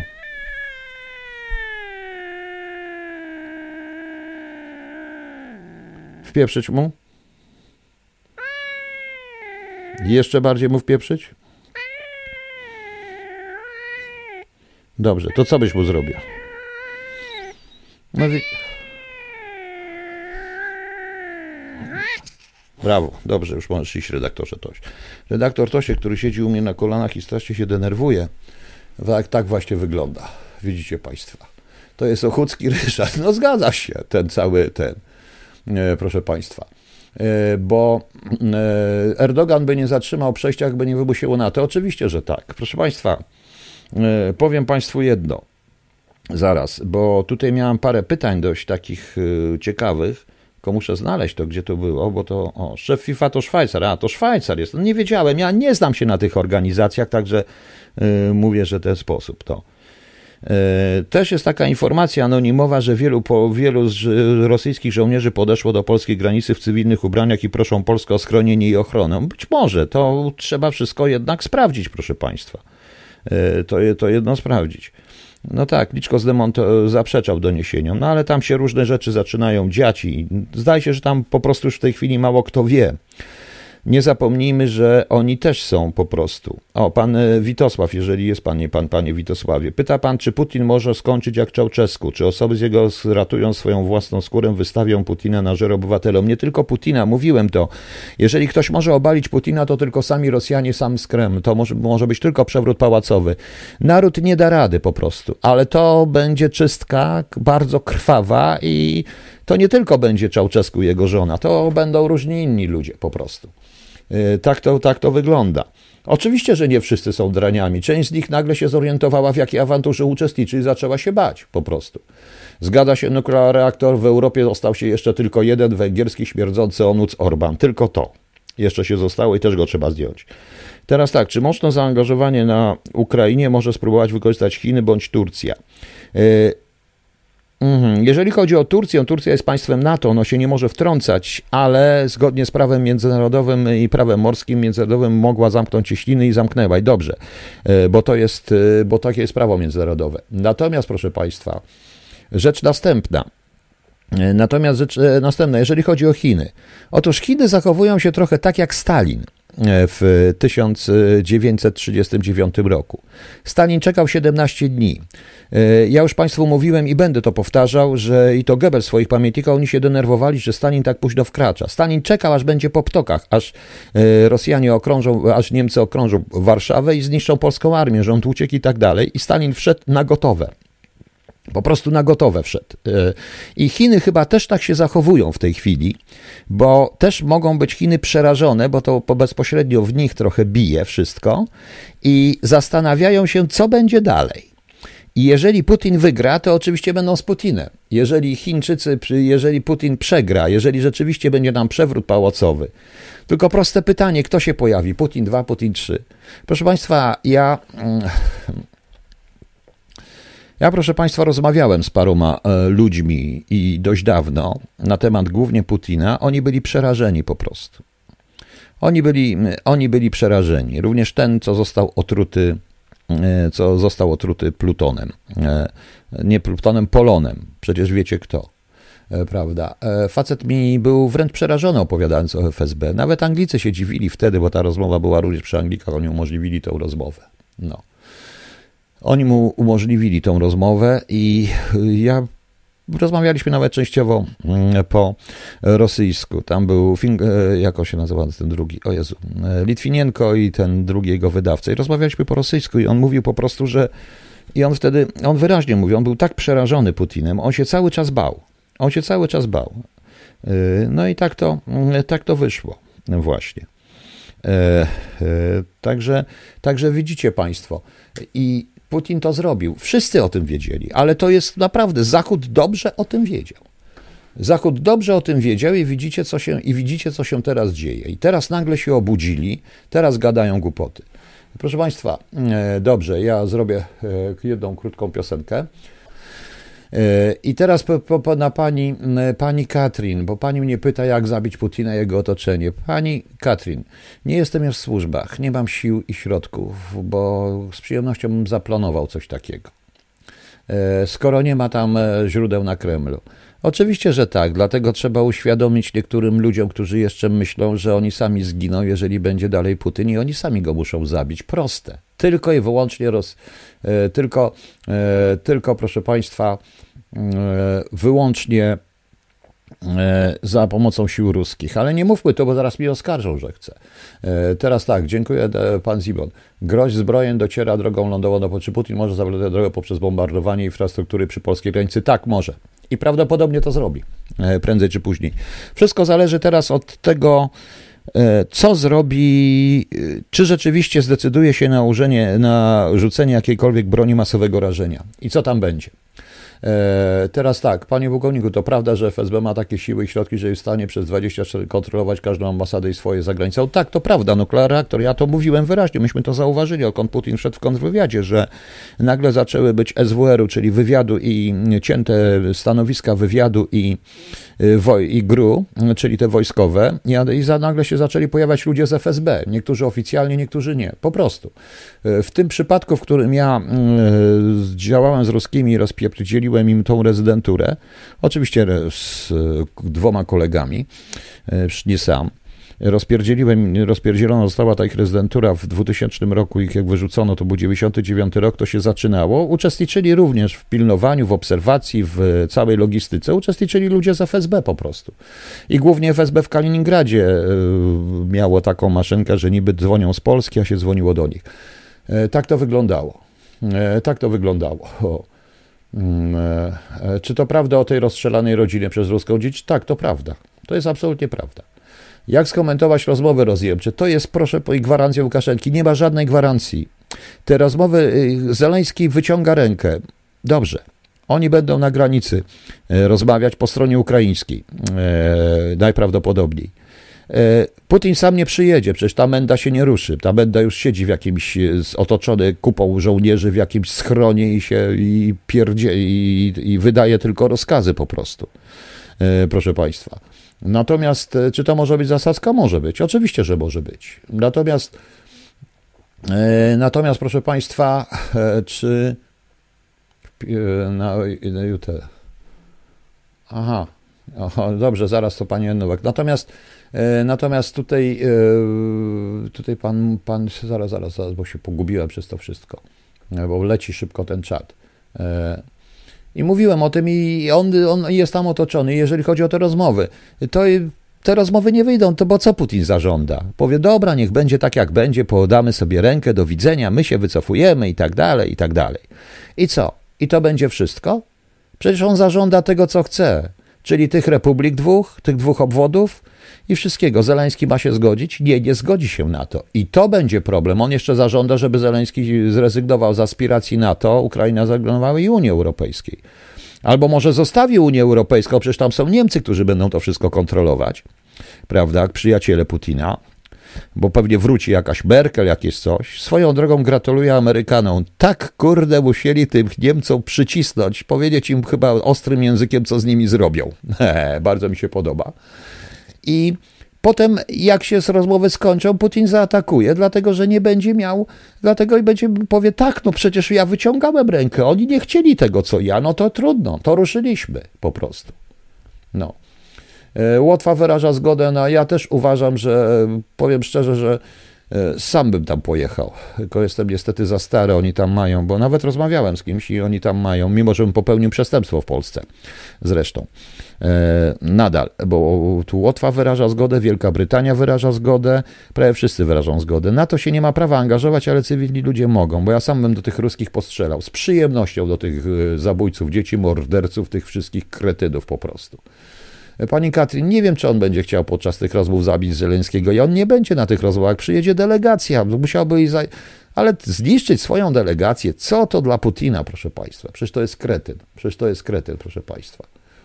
Wpieprzyć mu? Jeszcze bardziej mu wpieprzyć? Dobrze, to co byś mu zrobił? No wi- Brawo, dobrze, już możesz iść, redaktorze Toś. Redaktor Tosie, który siedzi u mnie na kolanach i strasznie się denerwuje, tak, tak właśnie wygląda. Widzicie państwo. To jest Ochódzki Ryszard. No zgadza się, ten cały ten, e, proszę państwa. E, bo e, Erdogan by nie zatrzymał przejścia, jakby nie wybusiło NATO. Oczywiście, że tak. Proszę państwa, e, powiem państwu jedno. Zaraz, bo tutaj miałem parę pytań dość takich y, ciekawych, tylko muszę znaleźć to, gdzie to było, bo to, o, szef FIFA to Szwajcar, a to Szwajcar jest, no nie wiedziałem, ja nie znam się na tych organizacjach, także y, mówię, że w ten sposób to. Y, też jest taka informacja anonimowa, że wielu, po, wielu z rosyjskich żołnierzy podeszło do polskiej granicy w cywilnych ubraniach i proszą Polskę o schronienie i ochronę. Być może, to trzeba wszystko jednak sprawdzić, proszę państwa. Y, to, to jedno sprawdzić. No tak, Kliczko zdemont- zaprzeczał doniesieniom, no ale tam się różne rzeczy zaczynają dziać i zdaje się, że tam po prostu już w tej chwili mało kto wie. Nie zapomnijmy, że oni też są po prostu. O, pan Witosław, jeżeli jest pan, nie pan, panie Witosławie. Pyta pan, czy Putin może skończyć jak Czałczesku? Czy osoby z jego ratują swoją własną skórę, wystawią Putina na żer obywatelom? Nie tylko Putina, mówiłem to. Jeżeli ktoś może obalić Putina, to tylko sami Rosjanie, sam z Kreml. To może, może być tylko przewrót pałacowy. Naród nie da rady po prostu, ale to będzie czystka bardzo krwawa i to nie tylko będzie Czałczesku, jego żona, to będą różni inni ludzie po prostu. Tak to, tak to wygląda. Oczywiście, że nie wszyscy są draniami. Część z nich nagle się zorientowała, w jakiej awanturze uczestniczy i zaczęła się bać po prostu. Zgadza się, nuklearny reaktor. W Europie ostał się jeszcze tylko jeden węgierski śmierdzący onuc Orban. Tylko to. Jeszcze się zostało i też go trzeba zdjąć. Teraz tak, czy mocno zaangażowanie na Ukrainie może spróbować wykorzystać Chiny bądź Turcja? Jeżeli chodzi o Turcję, Turcja jest państwem NATO, ono się nie może wtrącać, ale zgodnie z prawem międzynarodowym i prawem morskim międzynarodowym mogła zamknąć cieśniny i zamknęła. I dobrze, bo to jest, bo takie jest prawo międzynarodowe. Natomiast, proszę państwa, rzecz następna. Natomiast rzecz następna, jeżeli chodzi o Chiny. Otóż Chiny zachowują się trochę tak jak Stalin w tysiąc dziewięćset trzydziestym dziewiątym roku. Stalin czekał siedemnaście dni. Ja już Państwu mówiłem i będę to powtarzał, że i to Goebbels w swoich pamiętnikach, oni się denerwowali, że Stalin tak późno wkracza. Stalin czekał, aż będzie po ptokach, aż Rosjanie okrążą, aż Niemcy okrążą Warszawę i zniszczą polską armię, rząd uciekł i tak dalej. I Stalin wszedł na gotowe. Po prostu na gotowe wszedł. I Chiny chyba też tak się zachowują w tej chwili, bo też mogą być Chiny przerażone, bo to bezpośrednio w nich trochę bije wszystko i zastanawiają się, co będzie dalej. I jeżeli Putin wygra, to oczywiście będą z Putinem. Jeżeli Chińczycy, jeżeli Putin przegra, jeżeli rzeczywiście będzie tam przewrót pałacowy, tylko proste pytanie, kto się pojawi? Putin dwa, Putin trzy. Proszę Państwa, ja... Ja, proszę Państwa, rozmawiałem z paroma ludźmi i dość dawno na temat głównie Putina. Oni byli przerażeni po prostu. Oni byli, oni byli przerażeni. Również ten, co został otruty, co został otruty plutonem. Nie plutonem, polonem. Przecież wiecie kto. Prawda. Facet mi był wręcz przerażony, opowiadając o F S B. Nawet Anglicy się dziwili wtedy, bo ta rozmowa była również przy Anglikach. Oni umożliwili tą rozmowę. No. Oni mu umożliwili tą rozmowę i ja rozmawialiśmy nawet częściowo po rosyjsku. Tam był, jak on się nazywa ten drugi, o Jezu, Litwinienko i ten drugi jego wydawca. I rozmawialiśmy po rosyjsku i on mówił po prostu, że i on wtedy, on wyraźnie mówił, on był tak przerażony Putinem, on się cały czas bał. On się cały czas bał. No i tak to, tak to wyszło właśnie. Także, także widzicie Państwo i Putin to zrobił. Wszyscy o tym wiedzieli, ale to jest naprawdę, Zachód dobrze o tym wiedział. Zachód dobrze o tym wiedział i widzicie, co się, i widzicie, co się teraz dzieje. I teraz nagle się obudzili, teraz gadają głupoty. Proszę Państwa, dobrze, ja zrobię jedną krótką piosenkę. I teraz po, po, na pani, pani Katrin, bo pani mnie pyta, jak zabić Putina i jego otoczenie. Pani Katrin, nie jestem już w służbach, nie mam sił i środków, bo z przyjemnością bym zaplanował coś takiego. Skoro nie ma tam źródeł na Kremlu. Oczywiście, że tak, dlatego trzeba uświadomić niektórym ludziom, którzy jeszcze myślą, że oni sami zginą, jeżeli będzie dalej Putin i oni sami go muszą zabić. Proste. Tylko i wyłącznie, roz, tylko, tylko proszę Państwa, wyłącznie za pomocą sił ruskich. Ale nie mówmy to, bo zaraz mnie oskarżą, że chcę. Teraz tak, dziękuję pan Zibon. Groź zbrojen dociera drogą lądową. Czy Putin może zablokować drogę poprzez bombardowanie infrastruktury przy polskiej granicy? Tak, może. I prawdopodobnie to zrobi, prędzej czy później. Wszystko zależy teraz od tego, co zrobi, czy rzeczywiście zdecyduje się na, użenie, na rzucenie jakiejkolwiek broni masowego rażenia i co tam będzie. Teraz tak, panie pułkowniku, to prawda, że F S B ma takie siły i środki, że jest w stanie przez dwadzieścia cztery kontrolować każdą ambasadę i swoje za granicą? Tak, to prawda, nuklearny reaktor, ja to mówiłem wyraźnie, myśmy to zauważyli, odkąd Putin wszedł w kontrwywiadzie, że nagle zaczęły być S W R-u, czyli wywiadu i cięte stanowiska wywiadu i, i G R U, czyli te wojskowe, i za nagle się zaczęli pojawiać ludzie z F S B, niektórzy oficjalnie, niektórzy nie, po prostu. W tym przypadku, w którym ja działałem z ruskimi i rozpierdzieliłem im tą rezydenturę, oczywiście z dwoma kolegami, nie sam, rozpierdzieliłem, rozpierdzielona została ta ich rezydentura w dwutysięcznym roku, ich jak wyrzucono, to był dziewięćdziesiąty dziewiąty rok, to się zaczynało. Uczestniczyli również w pilnowaniu, w obserwacji, w całej logistyce, uczestniczyli ludzie z F S B po prostu. I głównie F S B w Kaliningradzie miało taką maszynkę, że niby dzwonią z Polski, a się dzwoniło do nich. Tak to wyglądało. Tak to wyglądało. O. Czy to prawda o tej rozstrzelanej rodzinie przez ruską dzieci? Tak, to prawda. To jest absolutnie prawda. Jak skomentować rozmowy rozjemcze? To jest, proszę, i gwarancja Łukaszenki. Nie ma żadnej gwarancji. Te rozmowy, Zeleński wyciąga rękę. Dobrze. Oni będą na granicy rozmawiać po stronie ukraińskiej. Najprawdopodobniej. Putin sam nie przyjedzie, przecież ta Menda się nie ruszy. Ta Menda już siedzi w jakimś, otoczony kupą żołnierzy w jakimś schronie i się i pierdzie i, i wydaje tylko rozkazy po prostu, proszę państwa. Natomiast czy to może być zasadzka? Może być. Oczywiście, że może być. Natomiast natomiast proszę państwa, czy na, na jutro. Aha. Aha, dobrze, zaraz to pani Nowak. Natomiast natomiast tutaj tutaj pan, pan zaraz, zaraz, zaraz, bo się pogubiłem przez to wszystko, bo leci szybko ten czat. I mówiłem o tym i on, on jest tam otoczony. Jeżeli chodzi o te rozmowy, to te rozmowy nie wyjdą, to bo co Putin zażąda? Powie, dobra, niech będzie tak jak będzie, podamy sobie rękę, do widzenia, my się wycofujemy i tak dalej, i tak dalej. I co? I to będzie wszystko? Przecież on zażąda tego, co chce. Czyli tych republik dwóch, tych dwóch obwodów i wszystkiego. Zeleński ma się zgodzić? Nie, nie zgodzi się na to. I to będzie problem. On jeszcze zażąda, żeby Zeleński zrezygnował z aspiracji NATO, Ukraina zrezygnowała i Unii Europejskiej. Albo może zostawi Unię Europejską, przecież tam są Niemcy, którzy będą to wszystko kontrolować, prawda, przyjaciele Putina, bo pewnie wróci jakaś Merkel, jakieś coś. Swoją drogą gratuluję Amerykanom. Tak, kurde, musieli tym Niemcom przycisnąć, powiedzieć im chyba ostrym językiem, co z nimi zrobią. Bardzo mi się podoba. I potem, jak się z rozmowy skończą, Putin zaatakuje, dlatego, że nie będzie miał, dlatego i będzie powie, tak, no przecież ja wyciągałem rękę, oni nie chcieli tego, co ja, no to trudno, to ruszyliśmy po prostu. No. Łotwa wyraża zgodę na, ja też uważam, że, powiem szczerze, że sam bym tam pojechał, tylko jestem niestety za stary, oni tam mają, bo nawet rozmawiałem z kimś i oni tam mają, mimo że bym popełnił przestępstwo w Polsce zresztą. Nadal, bo tu Łotwa wyraża zgodę, Wielka Brytania wyraża zgodę, prawie wszyscy wyrażą zgodę. Na to się nie ma prawa angażować, ale cywilni ludzie mogą, bo ja sam bym do tych ruskich postrzelał, z przyjemnością do tych zabójców, dzieci, morderców, tych wszystkich kretynów po prostu. Pani Katrin, nie wiem, czy on będzie chciał podczas tych rozmów zabić Zeleńskiego i on nie będzie na tych rozmowach, przyjedzie delegacja, musiałby jej za... ale zniszczyć swoją delegację, co to dla Putina, proszę państwa, przecież to jest kretyn, przecież to jest kretyn, proszę państwa.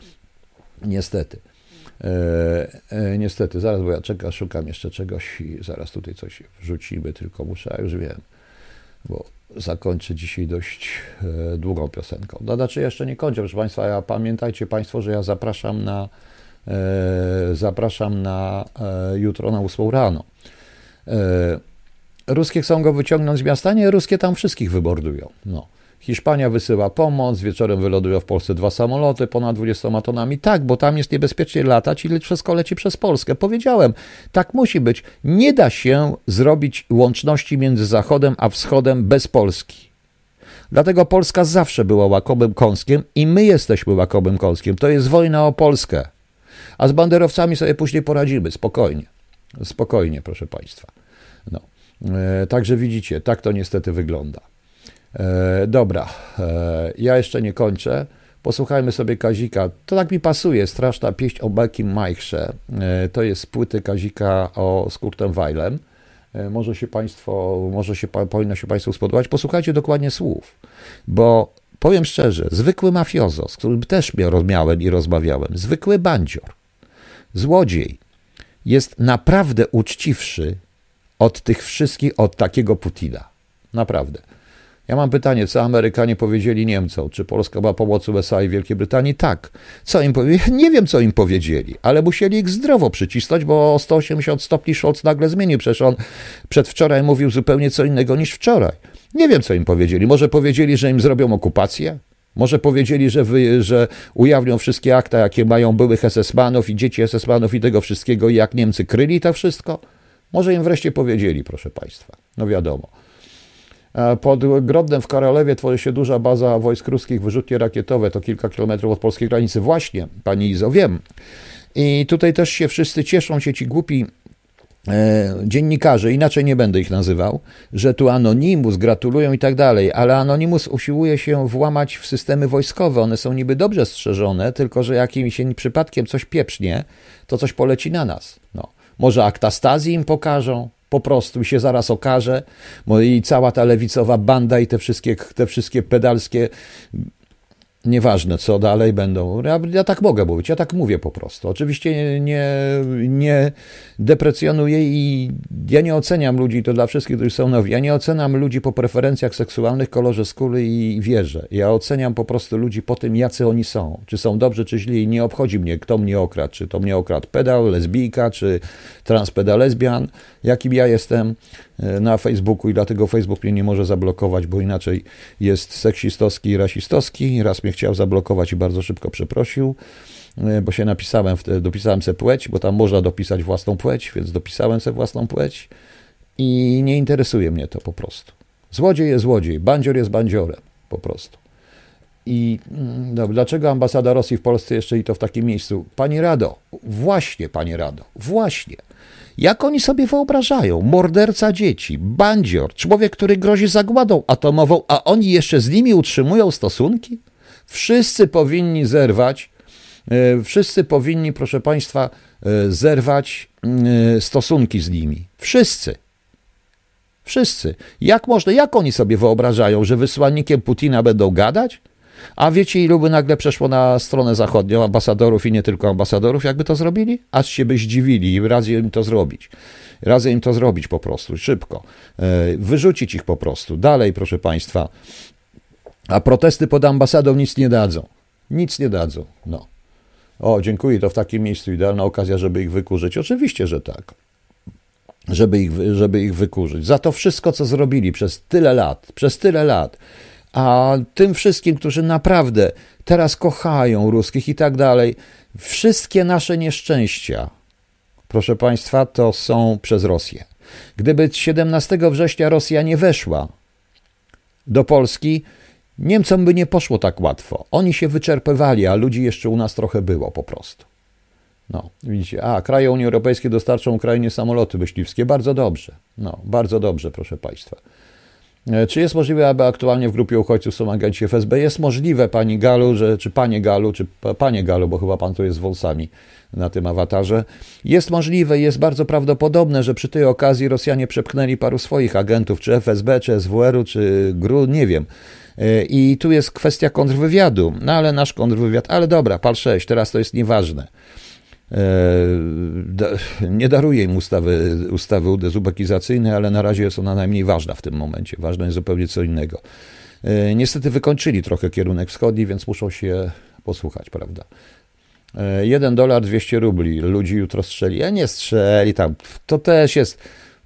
Niestety. E, e, niestety, zaraz, bo ja czekam, szukam jeszcze czegoś i zaraz tutaj coś wrzucimy, tylko muszę, już wiem, bo zakończę dzisiaj dość e, długą piosenką. No, znaczy jeszcze nie kończę, proszę państwa, ja, pamiętajcie państwo, że ja zapraszam na e, zapraszam na e, jutro na ósmą rano. E, ruskie chcą go wyciągnąć z miasta, nie, ruskie tam wszystkich wymordują, no. Hiszpania wysyła pomoc, wieczorem wylądują w Polsce dwa samoloty ponad dwudziestoma tonami. Tak, bo tam jest niebezpiecznie latać i wszystko leci przez Polskę. Powiedziałem, tak musi być. Nie da się zrobić łączności między Zachodem a Wschodem bez Polski. Dlatego Polska zawsze była łakomym kąskiem i my jesteśmy łakomym kąskiem. To jest wojna o Polskę. A z banderowcami sobie później poradzimy. Spokojnie. Spokojnie, proszę państwa. No. E, także widzicie, tak to niestety wygląda. E, dobra, e, ja jeszcze nie kończę. Posłuchajmy sobie Kazika. To tak mi pasuje, straszna pieśń o Bekim Majchrze. E, to jest z płyty Kazika o, z Kurtem Weilem. E, może się państwo, może się, powinno się państwu spodobać. Posłuchajcie dokładnie słów, bo powiem szczerze, zwykły mafiozo, z którym też miałem i rozmawiałem, zwykły bandzior, złodziej, jest naprawdę uczciwszy od tych wszystkich, od takiego Putina. Naprawdę. Ja mam pytanie, co Amerykanie powiedzieli Niemcom? Czy Polska ma pomoc U S A i Wielkiej Brytanii? Tak. Co im powiedzieli? Nie wiem, co im powiedzieli, ale musieli ich zdrowo przycisnąć, bo o sto osiemdziesiąt stopni Scholz nagle zmienił. Przecież on przedwczoraj mówił zupełnie co innego niż wczoraj. Nie wiem, co im powiedzieli. Może powiedzieli, że im zrobią okupację? Może powiedzieli, że, wy, że ujawnią wszystkie akta, jakie mają byłych es es manów i dzieci es es manów i tego wszystkiego, i jak Niemcy kryli to wszystko? Może im wreszcie powiedzieli, proszę państwa. No wiadomo. Pod Grodnem w Karalewie tworzy się duża baza wojsk ruskich, wyrzutnie rakietowe, to kilka kilometrów od polskiej granicy. Właśnie, pani Izo, wiem. I tutaj też się wszyscy cieszą, się ci głupi e, dziennikarze, inaczej nie będę ich nazywał, że tu Anonymous gratulują i tak dalej, ale Anonymous usiłuje się włamać w systemy wojskowe. One są niby dobrze strzeżone, tylko że jakimś przypadkiem coś pieprznie, to coś poleci na nas. No. Może akta Stazji im pokażą, po prostu się zaraz okaże, bo i cała ta lewicowa banda i te wszystkie, te wszystkie pedalskie Nieważne, co dalej będą. Ja, ja tak mogę mówić, ja tak mówię po prostu. Oczywiście nie, nie deprecjonuję i ja nie oceniam ludzi, to dla wszystkich, którzy są nowi, ja nie oceniam ludzi po preferencjach seksualnych, kolorze skóry i wierze. Ja oceniam po prostu ludzi po tym, jacy oni są. Czy są dobrzy, czy źli. Nie obchodzi mnie, kto mnie okradł. Czy to mnie okradł pedał, lesbijka, czy transpeda lesbian, jakim ja jestem na Facebooku i dlatego Facebook mnie nie może zablokować, bo inaczej jest seksistowski i rasistowski. Raz mnie chciał zablokować i bardzo szybko przeprosił, bo się napisałem, dopisałem sobie płeć, bo tam można dopisać własną płeć, więc dopisałem sobie własną płeć i nie interesuje mnie to po prostu. Złodziej jest złodziej, bandzior jest bandziorem po prostu. I no, dlaczego ambasada Rosji w Polsce jeszcze i to w takim miejscu? Pani Rado, właśnie Pani Rado, właśnie. Jak oni sobie wyobrażają? Morderca dzieci, bandzior, człowiek, który grozi zagładą atomową, a oni jeszcze z nimi utrzymują stosunki? Wszyscy powinni zerwać, wszyscy powinni, proszę Państwa, zerwać stosunki z nimi. Wszyscy. Wszyscy. Jak można, jak oni sobie wyobrażają, że wysłannikiem Putina będą gadać? A wiecie, ilu by nagle przeszło na stronę zachodnią ambasadorów i nie tylko ambasadorów, jakby to zrobili? Aż się by zdziwili i radzę im to zrobić. Radzę im to zrobić po prostu, szybko. Wyrzucić ich po prostu. Dalej, proszę Państwa. A protesty pod ambasadą nic nie dadzą. Nic nie dadzą. No. O, dziękuję, to w takim miejscu idealna okazja, żeby ich wykurzyć. Oczywiście, że tak. Żeby ich, żeby ich wykurzyć. Za to wszystko, co zrobili przez tyle lat, przez tyle lat. A tym wszystkim, którzy naprawdę teraz kochają ruskich i tak dalej, wszystkie nasze nieszczęścia, proszę Państwa, to są przez Rosję. Gdyby siedemnastego września Rosja nie weszła do Polski, Niemcom by nie poszło tak łatwo. Oni się wyczerpywali, a ludzi jeszcze u nas trochę było po prostu. No, widzicie, a kraje Unii Europejskiej dostarczą Ukrainie samoloty myśliwskie. Bardzo dobrze. No, bardzo dobrze, proszę Państwa. Czy jest możliwe, aby aktualnie w grupie uchodźców są agenci F S B? Jest możliwe, Pani Galu, że, czy Panie Galu, czy Panie Galu, bo chyba Pan tu jest z wąsami na tym awatarze. Jest możliwe, jest bardzo prawdopodobne, że przy tej okazji Rosjanie przepchnęli paru swoich agentów, czy F S B, czy S W R-u, czy G R U, nie wiem. I tu jest kwestia kontrwywiadu, no ale nasz kontrwywiad, ale dobra, pal sześć, teraz to jest nieważne. Nie daruję im ustawy, ustawy udezubekizacyjnej, ale na razie jest ona najmniej ważna w tym momencie. Ważne jest zupełnie co innego. Niestety wykończyli trochę kierunek wschodni, więc muszą się posłuchać, prawda? Jeden dolar, dwieście rubli. Ludzi jutro strzeli. Ja nie strzeli tam. To też jest...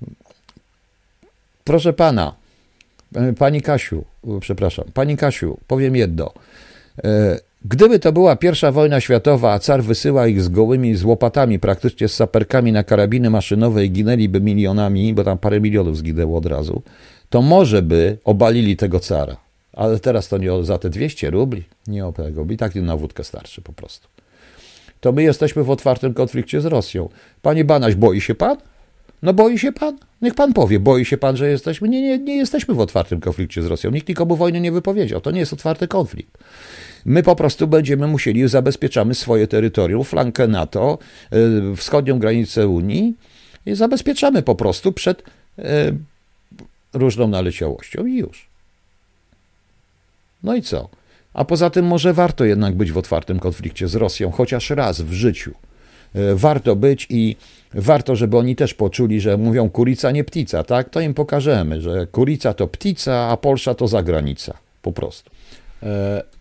Proszę pana, pani Kasiu, przepraszam, pani Kasiu, powiem jedno. Gdyby to była pierwsza wojna światowa, a car wysyła ich z gołymi, z łopatami, praktycznie z saperkami na karabiny maszynowe i ginęliby milionami, bo tam parę milionów zginęło od razu, to może by obalili tego cara. Ale teraz to nie o, za te dwieście rubli, nie o tego, i tak im na wódkę starczy po prostu. To my jesteśmy w otwartym konflikcie z Rosją. Panie Banaś, boi się pan? No boi się pan? Niech pan powie, boi się pan, że jesteśmy? Nie, nie, nie jesteśmy w otwartym konflikcie z Rosją. Nikt nikomu wojny nie wypowiedział. To nie jest otwarty konflikt. My po prostu będziemy musieli, zabezpieczamy swoje terytorium, flankę NATO, yy, wschodnią granicę Unii i zabezpieczamy po prostu przed yy, różną naleciałością i już. No i co? A poza tym może warto jednak być w otwartym konflikcie z Rosją, chociaż raz w życiu. Yy, warto być i warto, żeby oni też poczuli, że mówią kurica, nie ptica, tak? To im pokażemy, że kurica to ptica, a Polsza to zagranica. Po prostu. Yy.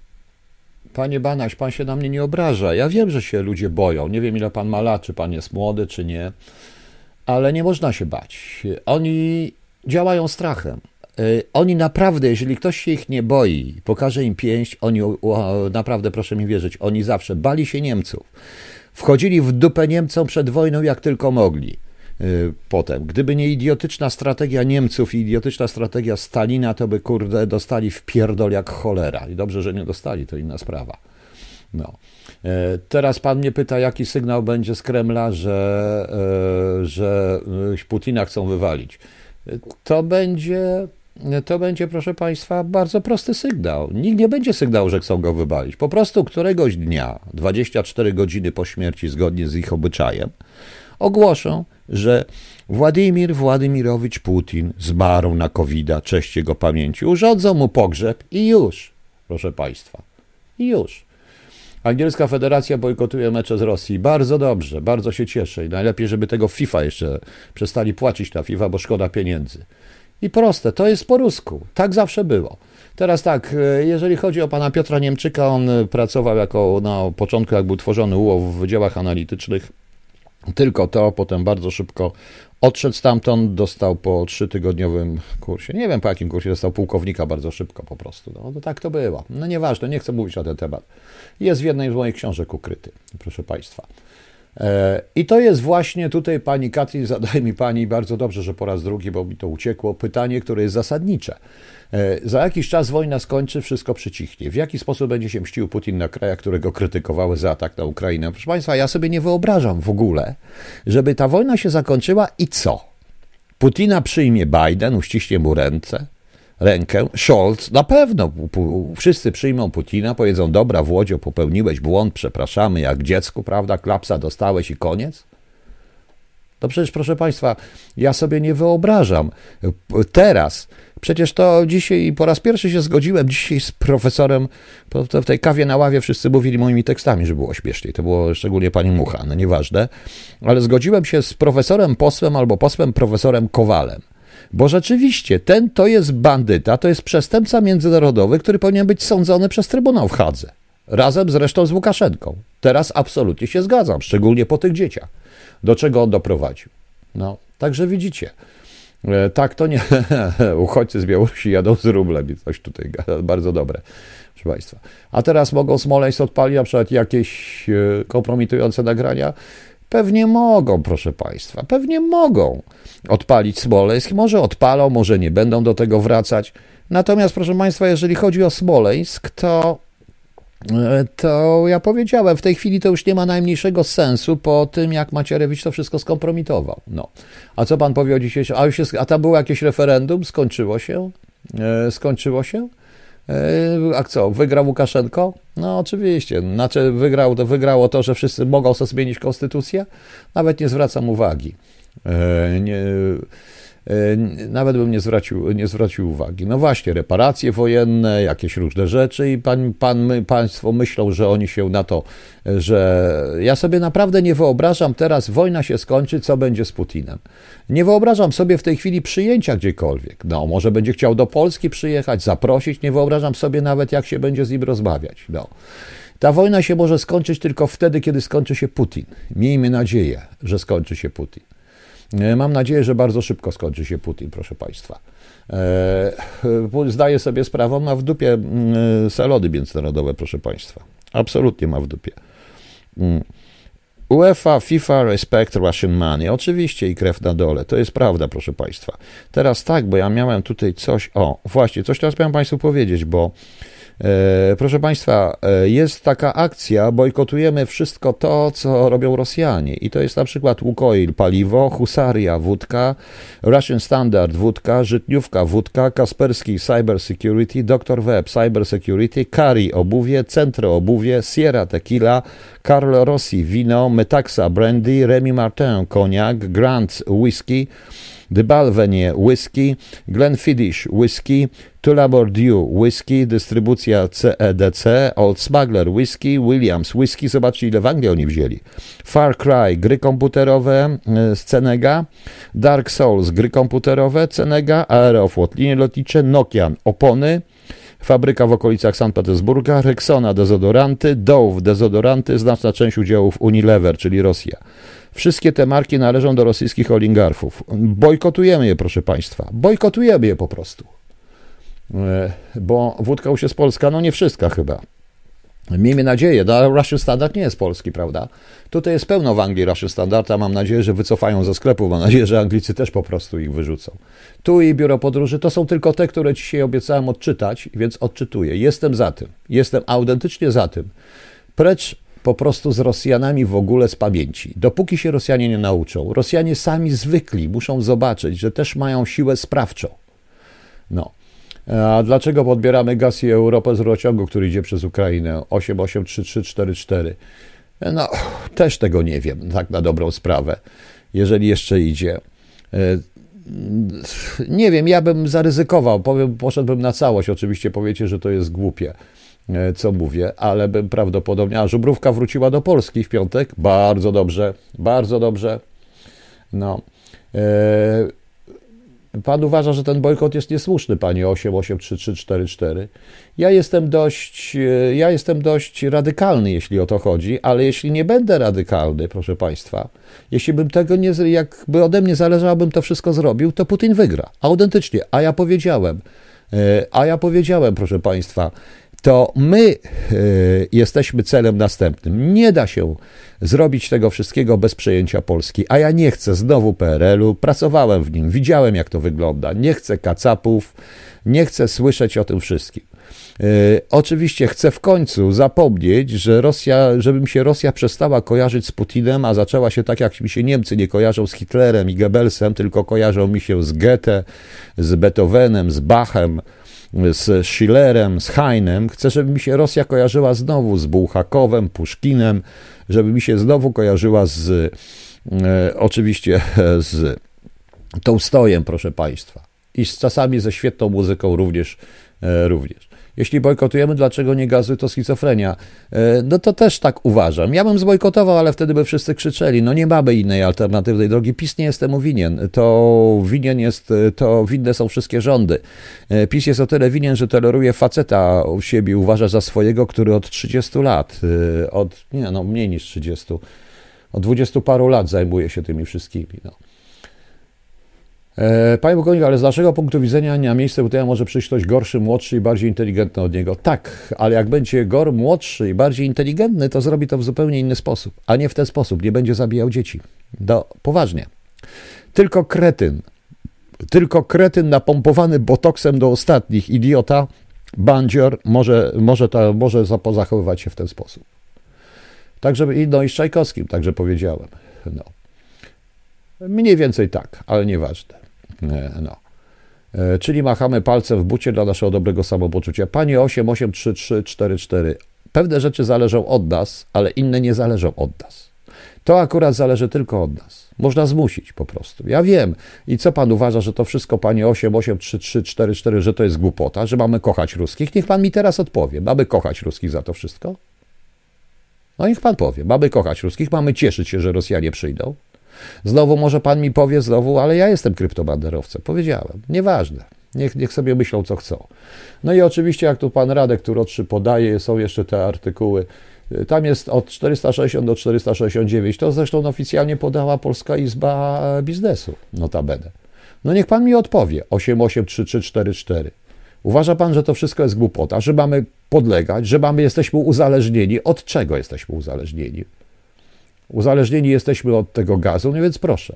Panie Banaś, pan się na mnie nie obraża. Ja wiem, że się ludzie boją. Nie wiem, ile pan ma lat, czy pan jest młody, czy nie. Ale nie można się bać. Oni działają strachem. Oni naprawdę, jeżeli ktoś się ich nie boi, pokaże im pięść, oni naprawdę, proszę mi wierzyć, oni zawsze bali się Niemców. Wchodzili w dupę Niemcom przed wojną, jak tylko mogli. Potem, gdyby nie idiotyczna strategia Niemców i idiotyczna strategia Stalina, to by, kurde, dostali w pierdol jak cholera. I dobrze, że nie dostali, to inna sprawa. No. Teraz pan mnie pyta, jaki sygnał będzie z Kremla, że, że Putina chcą wywalić. To będzie, to będzie, proszę państwa, bardzo prosty sygnał. Nikt nie będzie sygnału, że chcą go wywalić. Po prostu któregoś dnia, dwadzieścia cztery godziny po śmierci, zgodnie z ich obyczajem, ogłoszą, że Władimir Władimirowicz Putin zmarł na kowida, cześć jego pamięci. Urządzą mu pogrzeb i już, proszę państwa. I już. Angielska Federacja bojkotuje mecze z Rosji. Bardzo dobrze, bardzo się cieszę. I najlepiej, żeby tego FIFA jeszcze przestali płacić na FIFA, bo szkoda pieniędzy. I proste, to jest po rusku. Tak zawsze było. Teraz tak, jeżeli chodzi o pana Piotra Niemczyka, on pracował jako na początku, jak był tworzony U O W w wydziałach analitycznych. Tylko to, potem bardzo szybko odszedł stamtąd, dostał po trzytygodniowym kursie, nie wiem po jakim kursie, dostał pułkownika bardzo szybko po prostu. No, no tak to było. No nieważne, nie chcę mówić na ten temat. Jest w jednej z moich książek ukryty, proszę państwa. E, I to jest właśnie tutaj, pani Katrin, zadaje mi pani, bardzo dobrze, że po raz drugi, bo mi to uciekło, pytanie, które jest zasadnicze. E, za jakiś czas wojna skończy, wszystko przycichnie. W jaki sposób będzie się mścił Putin na krajach, które go krytykowały za atak na Ukrainę? Proszę państwa, ja sobie nie wyobrażam w ogóle, żeby ta wojna się zakończyła i co? Putina przyjmie Biden, uściśnie mu ręce, rękę, Scholz, na pewno wszyscy przyjmą Putina, powiedzą, dobra Włodzio, popełniłeś błąd, przepraszamy, jak dziecku, prawda, klapsa dostałeś i koniec? To przecież, proszę państwa, ja sobie nie wyobrażam. Teraz, przecież to dzisiaj po raz pierwszy się zgodziłem dzisiaj z profesorem, w tej kawie na ławie wszyscy mówili moimi tekstami, że było śmieszniej, to było szczególnie pani Mucha, no nieważne, ale zgodziłem się z profesorem posłem albo posłem profesorem Kowalem. Bo rzeczywiście ten to jest bandyta, to jest przestępca międzynarodowy, który powinien być sądzony przez Trybunał w Hadze. Razem zresztą z Łukaszenką. Teraz absolutnie się zgadzam, szczególnie po tych dzieciach. Do czego on doprowadził. No, także widzicie. Tak to nie. Uchodźcy z Białorusi jadą z rublem i coś tutaj bardzo dobre, proszę państwa. A teraz mogą Smoleńsk odpalić na przykład jakieś kompromitujące nagrania? Pewnie mogą, proszę państwa, pewnie mogą odpalić Smoleńsk. Może odpalą, może nie będą do tego wracać. Natomiast, proszę państwa, jeżeli chodzi o Smoleńsk, to, to ja powiedziałem, w tej chwili to już nie ma najmniejszego sensu po tym, jak Macierewicz to wszystko skompromitował. No. A co pan powie o dzisiejszym? A, już jest, a tam było jakieś referendum? Skończyło się? E, skończyło się? A co, wygrał Łukaszenko? No oczywiście, znaczy wygrał, to wygrało to, że wszyscy mogą sobie zmienić konstytucję? Nawet nie zwracam uwagi. Nie, nawet bym nie zwrócił, nie zwrócił uwagi. No właśnie, reparacje wojenne, jakieś różne rzeczy i pan, pan, państwo myślą, że oni się na to, że ja sobie naprawdę nie wyobrażam teraz, wojna się skończy, co będzie z Putinem. Nie wyobrażam sobie w tej chwili przyjęcia gdziekolwiek. No, może będzie chciał do Polski przyjechać, zaprosić, nie wyobrażam sobie nawet, jak się będzie z nim rozmawiać. No. Ta wojna się może skończyć tylko wtedy, kiedy skończy się Putin. Miejmy nadzieję, że skończy się Putin. Mam nadzieję, że bardzo szybko skończy się Putin, proszę państwa. Zdaję sobie sprawę, ma w dupie salony międzynarodowe, proszę państwa. Absolutnie ma w dupie. UEFA, FIFA, respect Russian money. Oczywiście i krew na dole. To jest prawda, proszę państwa. Teraz tak, bo ja miałem tutaj coś... O, właśnie, coś teraz miałem państwu powiedzieć, bo E, proszę państwa, e, jest taka akcja, bojkotujemy wszystko to, co robią Rosjanie i to jest na przykład Łukoil, paliwo, Husaria, wódka, Russian Standard, wódka, Żytniówka, wódka, Kasperski, Cyber Security, doktor Web, Cyber Security, Kari, obuwie, Centro, obuwie, Sierra, tequila, Carlo Rossi, wino, Metaxa, brandy, Remy Martin, koniak, Grant, whisky, The Balvenie whisky, Glenfiddich whisky, Tullamore Dew whisky, dystrybucja C E D C, Old Smuggler whisky, Williams whisky, zobaczcie ile w Anglii oni wzięli. Far Cry, gry komputerowe z Cenega, Dark Souls, gry komputerowe, Cenega, Aeroflot, linie lotnicze, Nokian, opony, fabryka w okolicach Sankt Petersburga, Rexona dezodoranty, Dove dezodoranty, znaczna część udziałów Unilever, czyli Rosja. Wszystkie te marki należą do rosyjskich oligarchów. Bojkotujemy je, proszę państwa. Bojkotujemy je po prostu. Bo wódka już jest polska, no nie wszystka chyba. Miejmy nadzieję, no Russian Standard nie jest polski, prawda? Tutaj jest pełno w Anglii Russian Standard, a mam nadzieję, że wycofają ze sklepu, mam nadzieję, że Anglicy też po prostu ich wyrzucą. Tu i Biuro Podróży to są tylko te, które dzisiaj obiecałem odczytać, więc odczytuję. Jestem za tym. Jestem autentycznie za tym. Precz po prostu z Rosjanami w ogóle z pamięci. Dopóki się Rosjanie nie nauczą, Rosjanie sami zwykli muszą zobaczyć, że też mają siłę sprawczą. No. A dlaczego podbieramy gaz i Europę z rurociągu, który idzie przez Ukrainę? osiem osiem trzy trzy cztery cztery. No, też tego nie wiem, tak na dobrą sprawę, jeżeli jeszcze idzie. Nie wiem, ja bym zaryzykował, powiem, poszedłbym na całość, oczywiście powiecie, że to jest głupie. co mówię, ale bym prawdopodobnie, a Żubrówka wróciła do Polski w piątek, bardzo dobrze, bardzo dobrze, no. Pan uważa, że ten bojkot jest niesłuszny, panie osiem osiem trzy trzy cztery cztery. Ja jestem dość, ja jestem dość radykalny, jeśli o to chodzi, ale jeśli nie będę radykalny, proszę państwa, jeśli bym tego nie, jakby ode mnie zależało, bym to wszystko zrobił, to Putin wygra. Autentycznie. A ja powiedziałem, a ja powiedziałem, proszę państwa, to my y, jesteśmy celem następnym. Nie da się zrobić tego wszystkiego bez przejęcia Polski, a ja nie chcę znowu P R L u, pracowałem w nim, widziałem jak to wygląda, nie chcę kacapów, nie chcę słyszeć o tym wszystkim. Y, oczywiście chcę w końcu zapomnieć, że Rosja, żeby mi się Rosja przestała kojarzyć z Putinem, a zaczęła się tak, jak mi się Niemcy nie kojarzą z Hitlerem i Goebbelsem, tylko kojarzą mi się z Goethe, z Beethovenem, z Bachem, z Schillerem, z Heinem. Chcę, żeby mi się Rosja kojarzyła znowu z Bułhakowem, Puszkinem, żeby mi się znowu kojarzyła z e, oczywiście z Tołstojem, proszę państwa. I z, czasami ze świetną muzyką również. E, również. Jeśli bojkotujemy, dlaczego nie gazy, to schizofrenia. E, no to też tak uważam. Ja bym zbojkotował, ale wtedy by wszyscy krzyczeli. No nie mamy innej alternatywnej drogi. PiS nie jest temu winien. To winien jest, to winne są wszystkie rządy. E, PiS jest o tyle winien, że toleruje faceta u siebie, uważa za swojego, który od trzydziestu lat, e, od, nie no mniej niż trzydziestu, od dwudziestu paru lat zajmuje się tymi wszystkimi, no. Panie pułkowniku, ale z naszego punktu widzenia na miejsce Putina może przyjść ktoś gorszy, młodszy i bardziej inteligentny od niego. Tak, ale jak będzie Gor młodszy i bardziej inteligentny, to zrobi to w zupełnie inny sposób, a nie w ten sposób, nie będzie zabijał dzieci. Do, poważnie. Tylko kretyn, tylko kretyn napompowany botoksem do ostatnich, idiota, bandzior, może, może, ta, może zachowywać się w ten sposób. Tak, żeby, no i z Czajkowskim, także powiedziałem. No. Mniej więcej tak, ale nieważne. No. Czyli machamy palcem w bucie dla naszego dobrego samopoczucia. Panie osiem osiem trzy trzy cztery cztery, pewne rzeczy zależą od nas, ale inne nie zależą od nas. To akurat zależy tylko od nas. Można zmusić po prostu. Ja wiem. I co pan uważa, że to wszystko, panie osiem osiem trzy trzy cztery cztery, że to jest głupota, że mamy kochać ruskich? Niech pan mi teraz odpowie. Mamy kochać ruskich za to wszystko? No niech pan powie. Mamy kochać ruskich, mamy cieszyć się, że Rosjanie przyjdą. Znowu może pan mi powie, znowu, ale ja jestem kryptobanderowcem. Powiedziałem. Nieważne. Niech, niech sobie myślą, co chcą. No i oczywiście, jak tu pan Radek Turotrzy podaje, są jeszcze te artykuły. Tam jest od czterysta sześćdziesiąt do czterysta sześćdziesiąt dziewięć. To zresztą oficjalnie podała Polska Izba Biznesu, notabene. No niech pan mi odpowie. osiem osiem trzy trzy cztery cztery. Uważa pan, że to wszystko jest głupota, że mamy podlegać, że mamy, jesteśmy uzależnieni? Od czego jesteśmy uzależnieni? Uzależnieni jesteśmy od tego gazu, no więc proszę.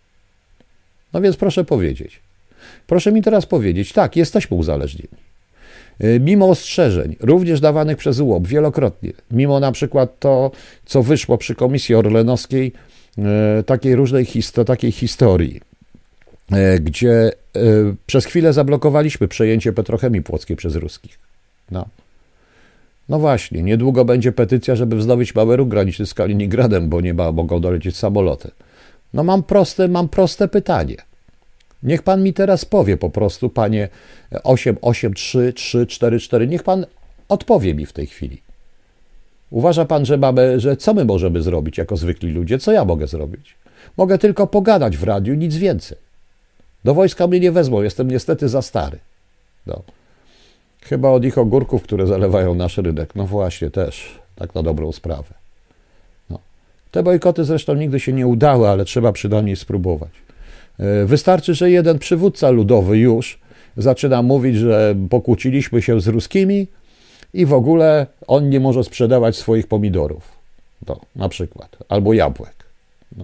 No więc proszę powiedzieć. Proszę mi teraz powiedzieć, tak, jesteśmy uzależnieni. Mimo ostrzeżeń, również dawanych przez U O P wielokrotnie, mimo na przykład to, co wyszło przy Komisji Orlenowskiej, takiej różnej histo- takiej historii, gdzie przez chwilę zablokowaliśmy przejęcie petrochemii płockiej przez ruskich. No. No właśnie, niedługo będzie petycja, żeby wznowić mały ruch graniczny z Kaliningradem, bo nie ma, mogą dolecieć samoloty. No mam proste, mam proste pytanie. Niech pan mi teraz powie po prostu, panie osiem osiem trzy trzy cztery cztery, niech pan odpowie mi w tej chwili. Uważa pan, że mamy, że co my możemy zrobić jako zwykli ludzie? Co ja mogę zrobić? Mogę tylko pogadać w radiu, nic więcej. Do wojska mnie nie wezmą, jestem niestety za stary. No. Chyba od ich ogórków, które zalewają nasz rynek. No właśnie, też, tak na dobrą sprawę. No. Te bojkoty zresztą nigdy się nie udały, ale trzeba przynajmniej spróbować. Wystarczy, że jeden przywódca ludowy już zaczyna mówić, że pokłóciliśmy się z ruskimi i w ogóle on nie może sprzedawać swoich pomidorów. No, na przykład. Albo jabłek. No.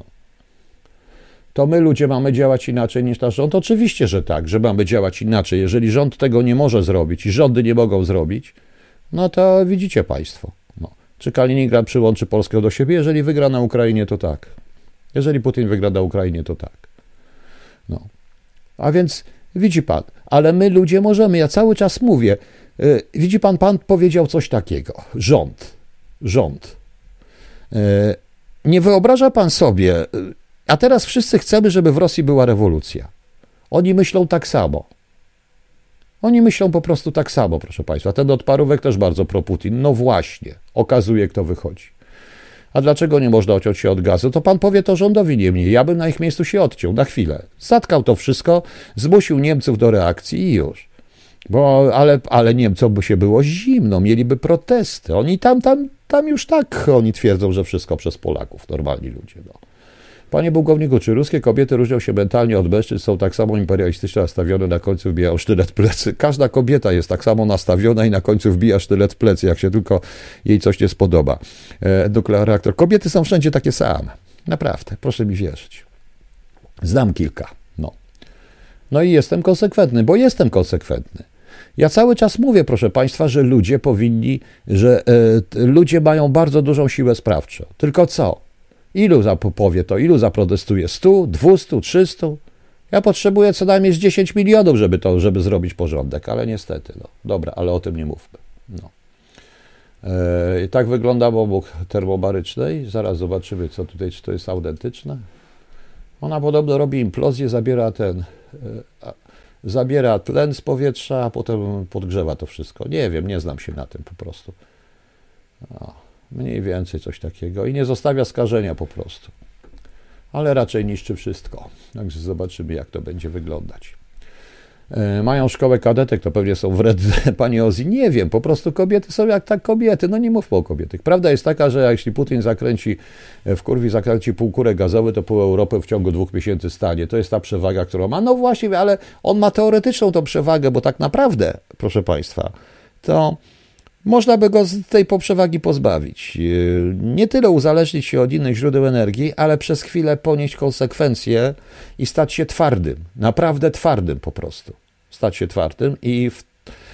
To my ludzie mamy działać inaczej niż nasz rząd? Oczywiście, że tak, że mamy działać inaczej. Jeżeli rząd tego nie może zrobić i rządy nie mogą zrobić, no to widzicie państwo. No. Czy Kaliningrad przyłączy Polskę do siebie? Jeżeli wygra na Ukrainie, to tak. Jeżeli Putin wygra na Ukrainie, to tak. No. A więc widzi pan, ale my ludzie możemy, ja cały czas mówię, yy, widzi pan, pan powiedział coś takiego, rząd, rząd. Yy, nie wyobraża pan sobie, yy, a teraz wszyscy chcemy, żeby w Rosji była rewolucja. Oni myślą tak samo. Oni myślą po prostu tak samo, proszę Państwa. Ten od parówek też bardzo pro-Putin. No właśnie, okazuje, kto wychodzi. A dlaczego nie można odciąć się od gazu? To pan powie to rządowi niemniej. Ja bym na ich miejscu się odciął na chwilę. Zatkał to wszystko, zmusił Niemców do reakcji i już. Bo, ale, ale Niemcom by się było zimno, mieliby protesty. Oni tam, tam, tam już tak, oni twierdzą, że wszystko przez Polaków, normalni ludzie. No. Panie pułkowniku, czy ruskie kobiety różnią się mentalnie od mężczyzn, są tak samo imperialistycznie nastawione, na końcu wbijają sztylet w plecy? Każda kobieta jest tak samo nastawiona i na końcu wbija sztylet w plecy, jak się tylko jej coś nie spodoba. E, nuklearny reaktor. Kobiety są wszędzie takie same. Naprawdę, proszę mi wierzyć. Znam kilka. No. No i jestem konsekwentny, bo jestem konsekwentny. Ja cały czas mówię, proszę Państwa, że ludzie powinni, że e, ludzie mają bardzo dużą siłę sprawczą. Tylko co? Ilu powie to, ilu zaprotestuje? sto, dwieście, trzysta? Ja potrzebuję co najmniej z dziesięć milionów, żeby to, żeby zrobić porządek, ale niestety, no. Dobra, ale o tym nie mówmy. No. E, I tak wygląda obok termobarycznej. Zaraz zobaczymy, co tutaj, czy to jest autentyczne. Ona podobno robi implozję, zabiera ten, e, zabiera tlen z powietrza, a potem podgrzewa to wszystko. Nie wiem, nie znam się na tym po prostu. O. Mniej więcej coś takiego i nie zostawia skażenia po prostu. Ale raczej niszczy wszystko. Także zobaczymy, jak to będzie wyglądać. E, mają szkołę kadetek, to pewnie są wredne, Pani Ozzy. Nie wiem, po prostu kobiety są jak tak kobiety. No nie mówmy o kobietach. Prawda jest taka, że jeśli Putin zakręci, w kurwi zakręci półkurek gazowy, to pół Europy w ciągu dwóch miesięcy stanie. To jest ta przewaga, którą ma. No właśnie, ale on ma teoretyczną tą przewagę, bo tak naprawdę, proszę Państwa, to można by go z tej przewagi pozbawić. Nie tyle uzależnić się od innych źródeł energii, ale przez chwilę ponieść konsekwencje i stać się twardym. Naprawdę twardym po prostu. Stać się twardym i, w,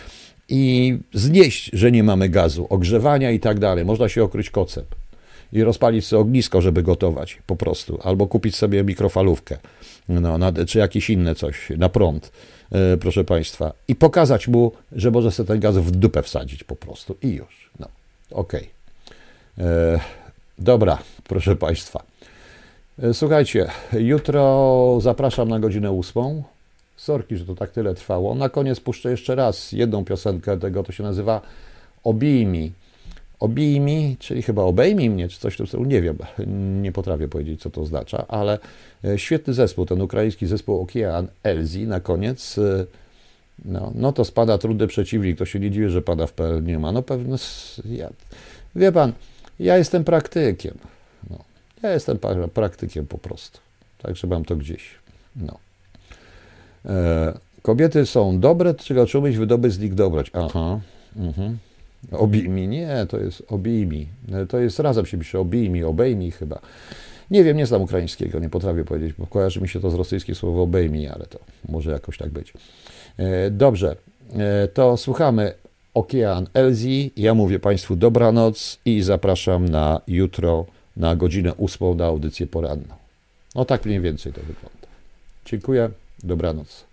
i znieść, że nie mamy gazu, ogrzewania i tak dalej. Można się okryć kocem i rozpalić sobie ognisko, żeby gotować po prostu. Albo kupić sobie mikrofalówkę, no, na, czy jakieś inne coś na prąd. Proszę Państwa, i pokazać mu, że może sobie ten gaz w dupę wsadzić po prostu i już. No, okej. Okay. Dobra, proszę Państwa. E, słuchajcie, jutro zapraszam na godzinę ósmą. Sorki, że to tak tyle trwało. Na koniec puszczę jeszcze raz jedną piosenkę tego, to się nazywa Obijmij. Obijmij, czyli chyba obejmij mnie, czy coś w tym stylu, nie wiem, nie potrafię powiedzieć, co to oznacza, ale świetny zespół, ten ukraiński zespół Okean Elzy na koniec, no, no to spada trudny przeciwnik, to się nie dziwię, że pada w P L nie ma, no pewno, ja, wie pan, ja jestem praktykiem, no, ja jestem praktykiem po prostu, także mam to gdzieś, no. E, kobiety są dobre, trzeba umieć wydobyć z nich dobroć, aha, mhm. Obijmij, nie, to jest obijmij, to jest razem się pisze obijmij, obejmij chyba. Nie wiem, nie znam ukraińskiego, nie potrafię powiedzieć, bo kojarzy mi się to z rosyjskie słowo obejmij, ale to może jakoś tak być. Dobrze, to słuchamy Okean Elzy, ja mówię Państwu dobranoc i zapraszam na jutro na godzinę ósmą na audycję poranną. No tak mniej więcej to wygląda. Dziękuję, dobranoc.